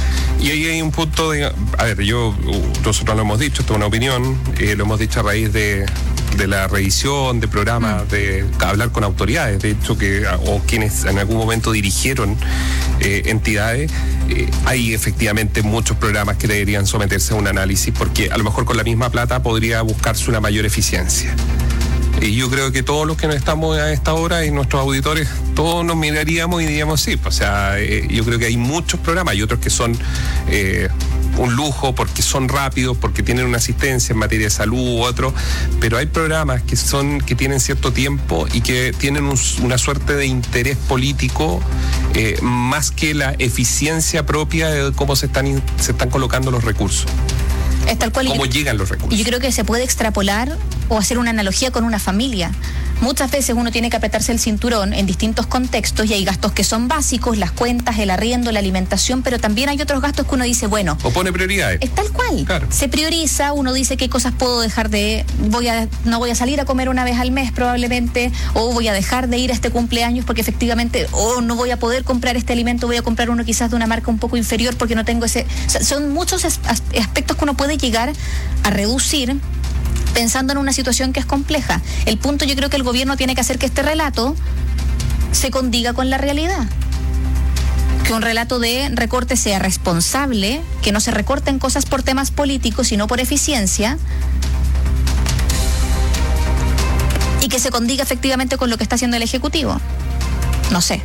Y ahí hay un punto de, a ver, yo, nosotros lo hemos dicho, esto es una opinión, eh, lo hemos dicho a raíz de de la revisión de programas, mm. de hablar con autoridades, de hecho, que o quienes en algún momento dirigieron eh, entidades, eh, hay efectivamente muchos programas que deberían someterse a un análisis, porque a lo mejor con la misma plata podría buscarse una mayor eficiencia. Y yo creo que todos los que estamos a esta hora y nuestros auditores, todos nos miraríamos y diríamos sí. O sea, eh, yo creo que hay muchos programas y otros que son eh, un lujo porque son rápidos, porque tienen una asistencia en materia de salud u otro, pero hay programas que son que tienen cierto tiempo y que tienen un, una suerte de interés político eh, más que la eficiencia propia de cómo se están, se están colocando los recursos. Es tal cual. ¿Cómo y, llegan los recursos? Y yo creo que se puede extrapolar o hacer una analogía con una familia. Muchas veces uno tiene que apretarse el cinturón en distintos contextos y hay gastos que son básicos, las cuentas, el arriendo, la alimentación, pero también hay otros gastos que uno dice, bueno... O pone prioridades. Es tal cual. Claro. Se prioriza, uno dice qué cosas puedo dejar de... voy a no voy a salir a comer una vez al mes probablemente, o voy a dejar de ir a este cumpleaños porque efectivamente, o no voy a poder comprar este alimento, voy a comprar uno quizás de una marca un poco inferior porque no tengo ese... O sea, son muchos aspectos que uno puede llegar a reducir pensando en una situación que es compleja. El punto, yo creo que el gobierno tiene que hacer que este relato se condiga con la realidad. Que un relato de recorte sea responsable, que no se recorten cosas por temas políticos, sino por eficiencia, y que se condiga efectivamente con lo que está haciendo el Ejecutivo. No sé.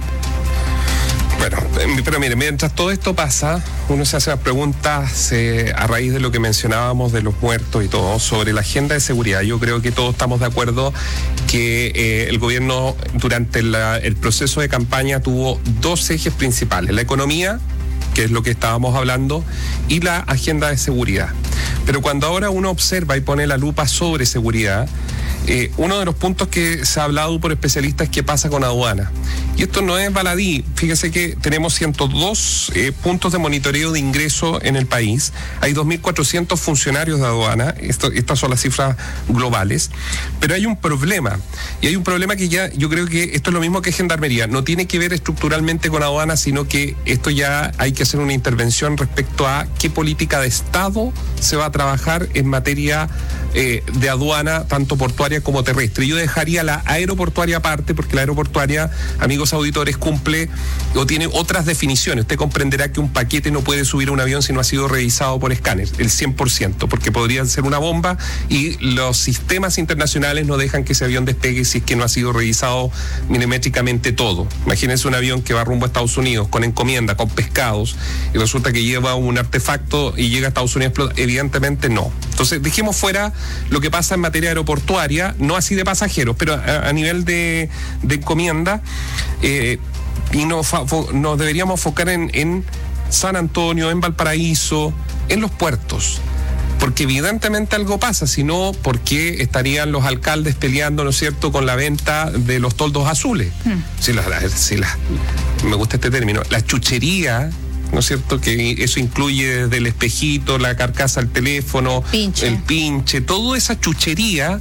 Bueno, pero mire, mientras todo esto pasa, uno se hace las preguntas eh, a raíz de lo que mencionábamos de los muertos y todo, sobre la agenda de seguridad. Yo creo que todos estamos de acuerdo que eh, el gobierno durante la, el proceso de campaña tuvo dos ejes principales: la economía, que es lo que estábamos hablando, y la agenda de seguridad. Pero cuando ahora uno observa y pone la lupa sobre seguridad, Eh, uno de los puntos que se ha hablado por especialistas es qué pasa con aduana. Y esto no es baladí. Fíjese que tenemos ciento dos eh, puntos de monitoreo de ingreso en el país. Hay dos mil cuatrocientos funcionarios de aduana. Esto, estas son las cifras globales. Pero hay un problema. Y hay un problema que ya, yo creo que esto es lo mismo que Gendarmería. No tiene que ver estructuralmente con aduana, sino que esto ya hay que hacer una intervención respecto a qué política de Estado se va a trabajar en materia eh, de aduana, tanto portuaria como terrestre. Yo dejaría la aeroportuaria aparte, porque la aeroportuaria, amigos auditores, cumple o tiene otras definiciones. Usted comprenderá que un paquete no puede subir a un avión si no ha sido revisado por escáner, el cien por ciento, porque podría ser una bomba y los sistemas internacionales no dejan que ese avión despegue si es que no ha sido revisado milimétricamente todo. Imagínense un avión que va rumbo a Estados Unidos con encomienda, con pescados, y resulta que lleva un artefacto y llega a Estados Unidos, evidentemente no. Entonces, dejemos fuera lo que pasa en materia aeroportuaria, no así de pasajeros, pero a, a nivel de, de encomienda, eh, y nos, nos deberíamos enfocar en, en San Antonio, en Valparaíso, en los puertos. Porque evidentemente algo pasa, si no, ¿por qué estarían los alcaldes peleando, ¿no es cierto?, con la venta de los toldos azules? Hmm. Si la, si la, me gusta este término, la chuchería, ¿no es cierto?, que eso incluye desde el espejito, la carcasa, el teléfono, pinche. el pinche, toda esa chuchería,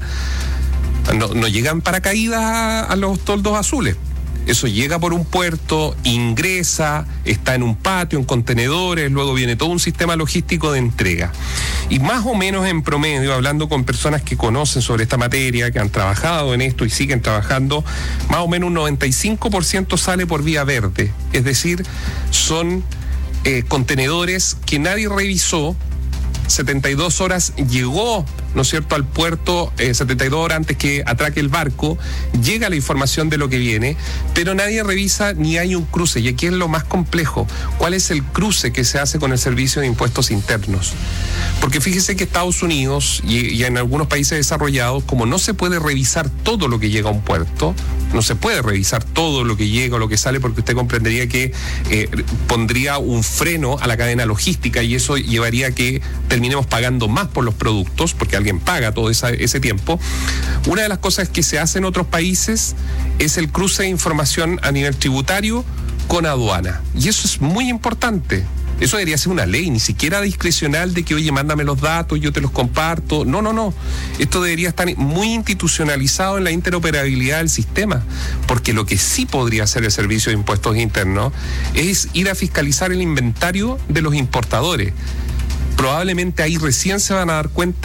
no, no llegan paracaídas a, a los toldos azules. Eso llega por un puerto, ingresa, está en un patio, en contenedores, luego viene todo un sistema logístico de entrega. Y más o menos en promedio, hablando con personas que conocen sobre esta materia, que han trabajado en esto y siguen trabajando, más o menos un noventa y cinco por ciento sale por vía verde. Es decir, son eh, contenedores que nadie revisó. setenta y dos horas llegó, ¿no es cierto?, al puerto, eh, setenta y dos horas antes que atraque el barco, llega la información de lo que viene, pero nadie revisa ni hay un cruce. Y aquí es lo más complejo. ¿Cuál es el cruce que se hace con el Servicio de Impuestos Internos? Porque fíjese que Estados Unidos y, y en algunos países desarrollados, como no se puede revisar todo lo que llega a un puerto, no se puede revisar todo lo que llega o lo que sale, porque usted comprendería que eh, pondría un freno a la cadena logística y eso llevaría a que terminemos pagando más por los productos, porque alguien paga todo esa, ese tiempo. Una de las cosas que se hace en otros países es el cruce de información a nivel tributario con aduana. Y eso es muy importante. Eso debería ser una ley, ni siquiera discrecional de que, oye, mándame los datos, yo te los comparto. No, no, no. Esto debería estar muy institucionalizado en la interoperabilidad del sistema, porque lo que sí podría hacer el Servicio de Impuestos Internos es ir a fiscalizar el inventario de los importadores. Probablemente ahí recién se van a dar cuenta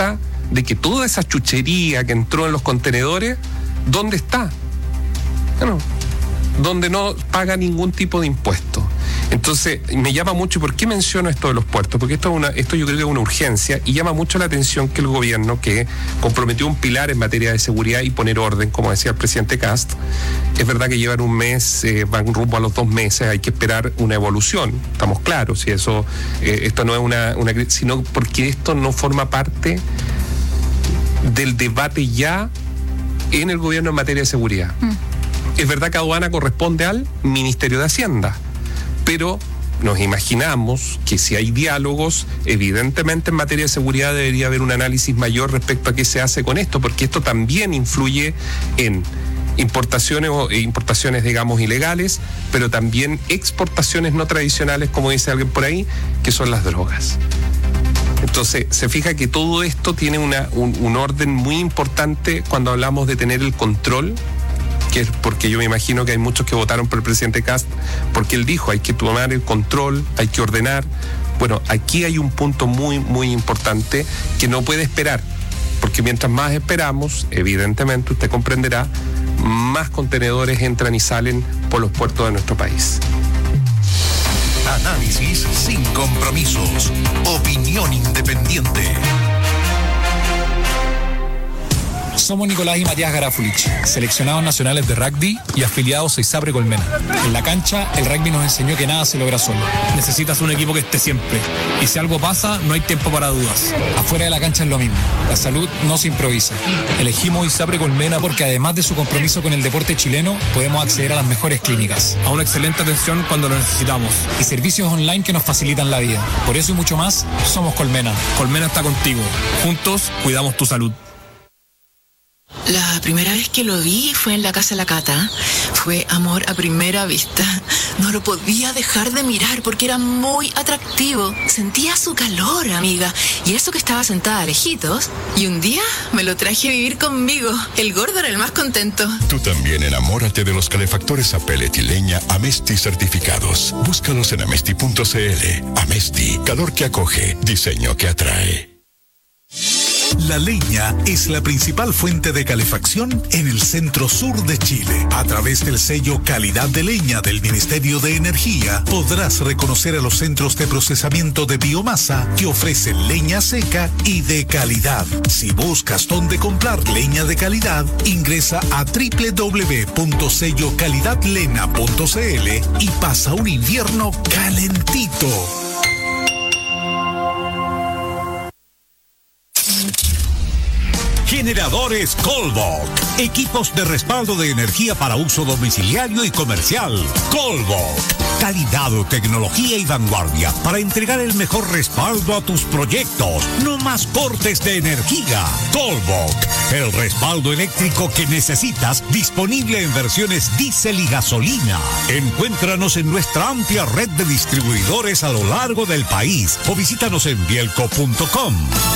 de que toda esa chuchería que entró en los contenedores, ¿dónde está? Bueno, donde no paga ningún tipo de impuesto. Entonces, me llama mucho, ¿por qué menciono esto de los puertos? Porque esto, es una, esto yo creo que es una urgencia y llama mucho la atención que el gobierno, que comprometió un pilar en materia de seguridad y poner orden, como decía el presidente Kast, es verdad que llevan un mes, eh, van rumbo a los dos meses, hay que esperar una evolución, estamos claros, y eso, eh, esto no es una, una, sino porque esto no forma parte del debate ya en el gobierno en materia de seguridad. Mm. Es verdad que aduana corresponde al Ministerio de Hacienda, pero nos imaginamos que si hay diálogos, evidentemente en materia de seguridad debería haber un análisis mayor respecto a qué se hace con esto, porque esto también influye en importaciones o importaciones, digamos, ilegales, pero también exportaciones no tradicionales, como dice alguien por ahí, que son las drogas. Entonces, se fija que todo esto tiene una, un, un orden muy importante cuando hablamos de tener el control, que es porque yo me imagino que hay muchos que votaron por el presidente Kast, porque él dijo, hay que tomar el control, hay que ordenar. Bueno, aquí hay un punto muy, muy importante que no puede esperar, porque mientras más esperamos, evidentemente usted comprenderá, más contenedores entran y salen por los puertos de nuestro país. Análisis sin compromisos. Opinión independiente. Somos Nicolás y Matías Garafulich, seleccionados nacionales de rugby y afiliados a ISAPRE Colmena. En la cancha, el rugby nos enseñó que nada se logra solo. Necesitas un equipo que esté siempre. Y si algo pasa, no hay tiempo para dudas. Afuera de la cancha es lo mismo. La salud no se improvisa. Elegimos ISAPRE Colmena porque además de su compromiso con el deporte chileno, podemos acceder a las mejores clínicas, a una excelente atención cuando lo necesitamos y servicios online que nos facilitan la vida. Por eso y mucho más, somos Colmena. Colmena está contigo. Juntos, cuidamos tu salud. La primera vez que lo vi fue en la casa de la Cata. Fue amor a primera vista. No lo podía dejar de mirar porque era muy atractivo. Sentía su calor, amiga. Y eso que estaba sentada a lejitos. Y un día me lo traje a vivir conmigo. El gordo era el más contento. Tú también enamórate de los calefactores a pellet y leña Amesti certificados. Búscalos en amesti punto cl. Amesti, calor que acoge, diseño que atrae. La leña es la principal fuente de calefacción en el centro sur de Chile. A través del sello Calidad de Leña del Ministerio de Energía, podrás reconocer a los centros de procesamiento de biomasa que ofrecen leña seca y de calidad. Si buscas dónde comprar leña de calidad, ingresa a doble u doble u doble u punto sello calidad lena punto cl y pasa un invierno calentito. Generadores Colbok. Equipos de respaldo de energía para uso domiciliario y comercial. Colbok. Calidad, tecnología y vanguardia para entregar el mejor respaldo a tus proyectos. No más cortes de energía. Colbok. El respaldo eléctrico que necesitas, disponible en versiones diésel y gasolina. Encuéntranos en nuestra amplia red de distribuidores a lo largo del país o visítanos en bielco punto com.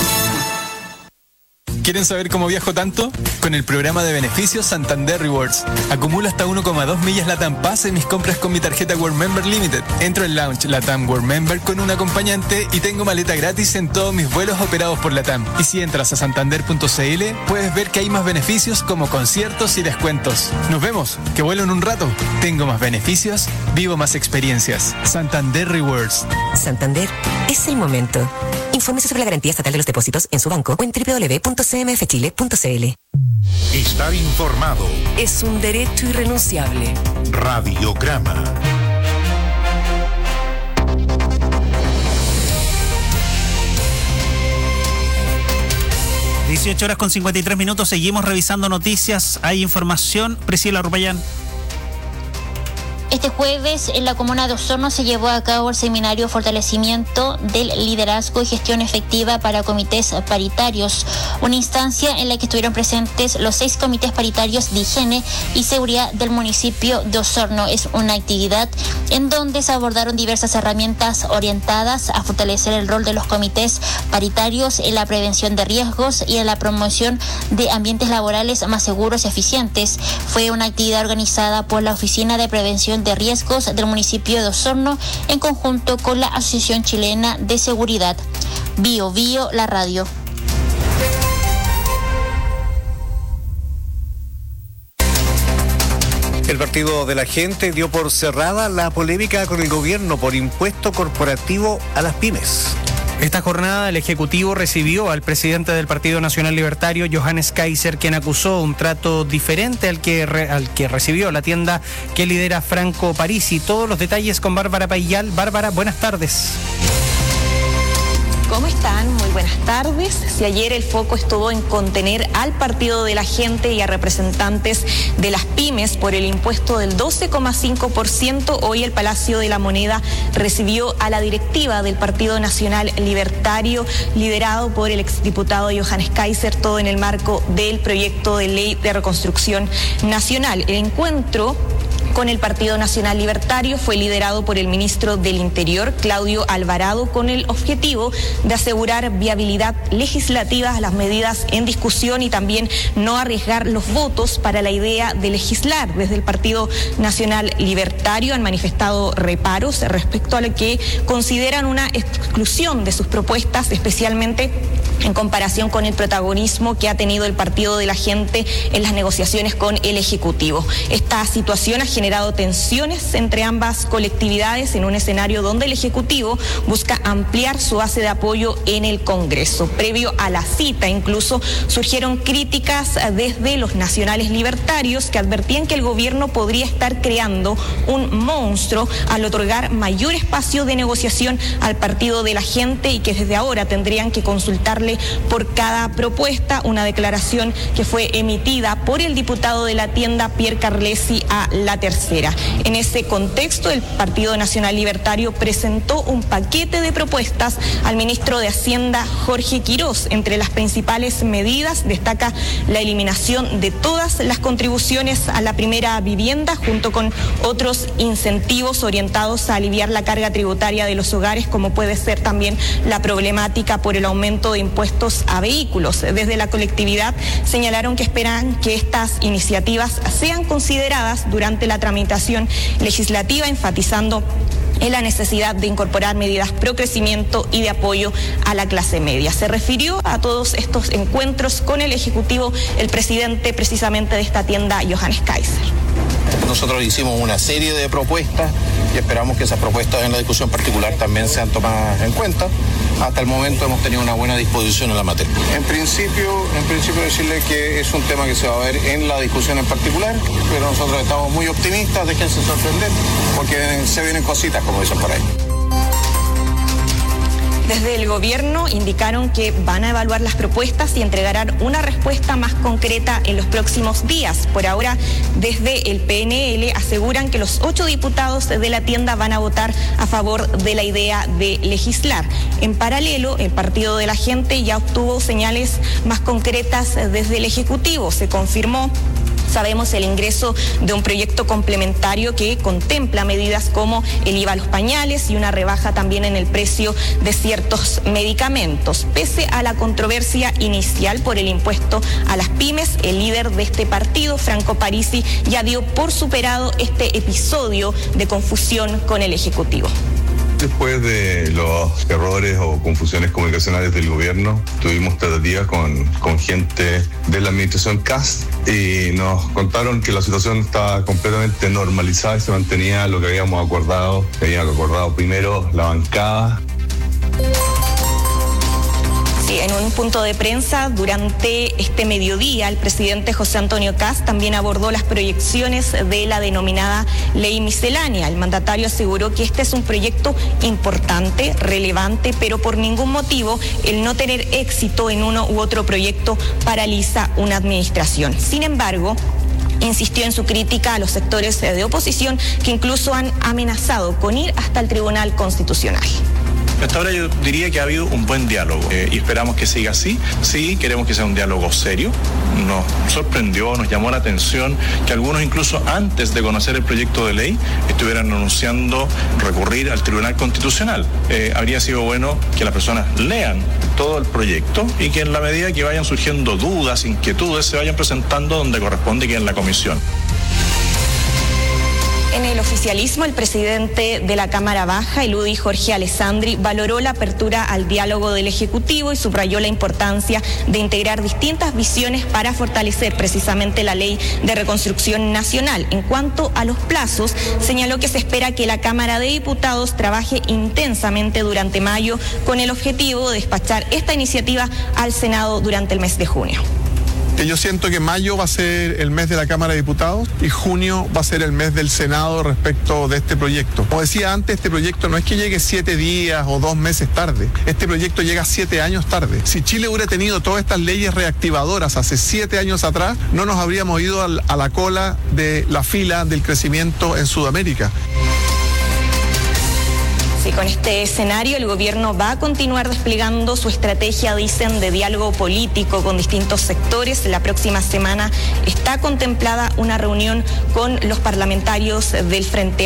¿Quieren saber cómo viajo tanto? Con el programa de beneficios Santander Rewards. Acumulo hasta uno coma dos millas LATAM Pass en mis compras con mi tarjeta World Member Limited. Entro en Lounge LATAM World Member con un acompañante y tengo maleta gratis en todos mis vuelos operados por LATAM. Y si entras a santander punto cl, puedes ver que hay más beneficios como conciertos y descuentos. Nos vemos, que vuelo en un rato. Tengo más beneficios, vivo más experiencias. Santander Rewards. Santander, es el momento. Infórmese sobre la garantía estatal de los depósitos en su banco o en doble u doble u doble u punto c m f chile punto c l. Estar informado es un derecho irrenunciable. Radiograma. dieciocho horas con cincuenta y tres minutos, seguimos revisando noticias, hay información. Priscila Rupayán. Este jueves en la comuna de Osorno se llevó a cabo el seminario Fortalecimiento del Liderazgo y Gestión Efectiva para Comités Paritarios, una instancia en la que estuvieron presentes los seis comités paritarios de higiene y seguridad del municipio de Osorno. Es una actividad en donde se abordaron diversas herramientas orientadas a fortalecer el rol de los comités paritarios en la prevención de riesgos y en la promoción de ambientes laborales más seguros y eficientes. Fue una actividad organizada por la Oficina de Prevención de Riesgos del municipio de Osorno en conjunto con la Asociación Chilena de Seguridad. Bio Bio, la radio. El Partido de la Gente dio por cerrada la polémica con el gobierno por impuesto corporativo a las pymes. Esta jornada el Ejecutivo recibió al presidente del Partido Nacional Libertario, Johannes Kaiser, quien acusó un trato diferente al que, re, al que recibió la tienda que lidera Franco Parisi. Todos los detalles con Bárbara Payal. Bárbara, buenas tardes. ¿Cómo están? Muy buenas tardes. Si ayer el foco estuvo en contener al Partido de la Gente y a representantes de las pymes por el impuesto del doce coma cinco por ciento, hoy el Palacio de la Moneda recibió a la directiva del Partido Nacional Libertario, liderado por el exdiputado Johannes Kaiser, todo en el marco del proyecto de ley de reconstrucción nacional. El encuentro con el Partido Nacional Libertario fue liderado por el ministro del Interior, Claudio Alvarado, con el objetivo de asegurar viabilidad legislativa a las medidas en discusión y también no arriesgar los votos para la idea de legislar. Desde el Partido Nacional Libertario han manifestado reparos respecto a lo que consideran una exclusión de sus propuestas, especialmente en comparación con el protagonismo que ha tenido el Partido de la Gente en las negociaciones con el Ejecutivo. Esta situación ha generado tensiones entre ambas colectividades en un escenario donde el Ejecutivo busca ampliar su base de apoyo en el Congreso. Previo a la cita, incluso surgieron críticas desde los nacionales libertarios que advertían que el gobierno podría estar creando un monstruo al otorgar mayor espacio de negociación al Partido de la Gente y que desde ahora tendrían que consultarle por cada propuesta, una declaración que fue emitida por el diputado de la tienda Pierre Carlesi a La Tercera. En ese contexto, el Partido Nacional Libertario presentó un paquete de propuestas al ministro de Hacienda, Jorge Quirós. Entre las principales medidas destaca la eliminación de todas las contribuciones a la primera vivienda, junto con otros incentivos orientados a aliviar la carga tributaria de los hogares, como puede ser también la problemática por el aumento de impuestos a vehículos. Desde la colectividad señalaron que esperan que estas iniciativas sean consideradas durante la tramitación legislativa, enfatizando en la necesidad de incorporar medidas pro crecimiento y de apoyo a la clase media. Se refirió a todos estos encuentros con el Ejecutivo el presidente precisamente de esta tienda, Johannes Kaiser. Nosotros hicimos una serie de propuestas y esperamos que esas propuestas en la discusión particular también sean tomadas en cuenta. Hasta el momento hemos tenido una buena disposición en la materia. En principio, en principio decirle que es un tema que se va a ver en la discusión en particular, pero nosotros estamos muy optimistas, déjense sorprender, porque se vienen cositas, como dicen por ahí. Desde el gobierno indicaron que van a evaluar las propuestas y entregarán una respuesta más concreta en los próximos días. Por ahora, desde el P N L aseguran que los ocho diputados de la tienda van a votar a favor de la idea de legislar. En paralelo, el Partido de la Gente ya obtuvo señales más concretas desde el Ejecutivo. Se confirmó, sabemos, el ingreso de un proyecto complementario que contempla medidas como el I V A a los pañales y una rebaja también en el precio de ciertos medicamentos. Pese a la controversia inicial por el impuesto a las pymes, el líder de este partido, Franco Parisi, ya dio por superado este episodio de confusión con el Ejecutivo. Después de los errores o confusiones comunicacionales del gobierno, tuvimos tratativas con, con gente de la administración C A S y nos contaron que la situación estaba completamente normalizada y se mantenía lo que habíamos acordado, que habíamos acordado primero la bancada. En un punto de prensa durante este mediodía, el presidente José Antonio Kast también abordó las proyecciones de la denominada ley miscelánea. El mandatario aseguró que este es un proyecto importante, relevante, pero por ningún motivo el no tener éxito en uno u otro proyecto paraliza una administración. Sin embargo, insistió en su crítica a los sectores de oposición que incluso han amenazado con ir hasta el Tribunal Constitucional. Hasta ahora yo diría que ha habido un buen diálogo eh, y esperamos que siga así. Sí, queremos que sea un diálogo serio. Nos sorprendió, nos llamó la atención que algunos incluso antes de conocer el proyecto de ley estuvieran anunciando recurrir al Tribunal Constitucional. Eh, habría sido bueno que las personas lean todo el proyecto y que en la medida que vayan surgiendo dudas, inquietudes, se vayan presentando donde corresponde, que es en la comisión. En el oficialismo, el presidente de la Cámara Baja, el U D I Jorge Alessandri, valoró la apertura al diálogo del Ejecutivo y subrayó la importancia de integrar distintas visiones para fortalecer precisamente la Ley de Reconstrucción Nacional. En cuanto a los plazos, señaló que se espera que la Cámara de Diputados trabaje intensamente durante mayo con el objetivo de despachar esta iniciativa al Senado durante el mes de junio. Yo siento que mayo va a ser el mes de la Cámara de Diputados y junio va a ser el mes del Senado respecto de este proyecto. Como decía antes, este proyecto no es que llegue siete días o dos meses tarde. Este proyecto llega siete años tarde. Si Chile hubiera tenido todas estas leyes reactivadoras hace siete años atrás, no nos habríamos ido a la cola de la fila del crecimiento en Sudamérica. Sí, con este escenario el gobierno va a continuar desplegando su estrategia, dicen, de diálogo político con distintos sectores. La próxima semana está contemplada una reunión con los parlamentarios del Frente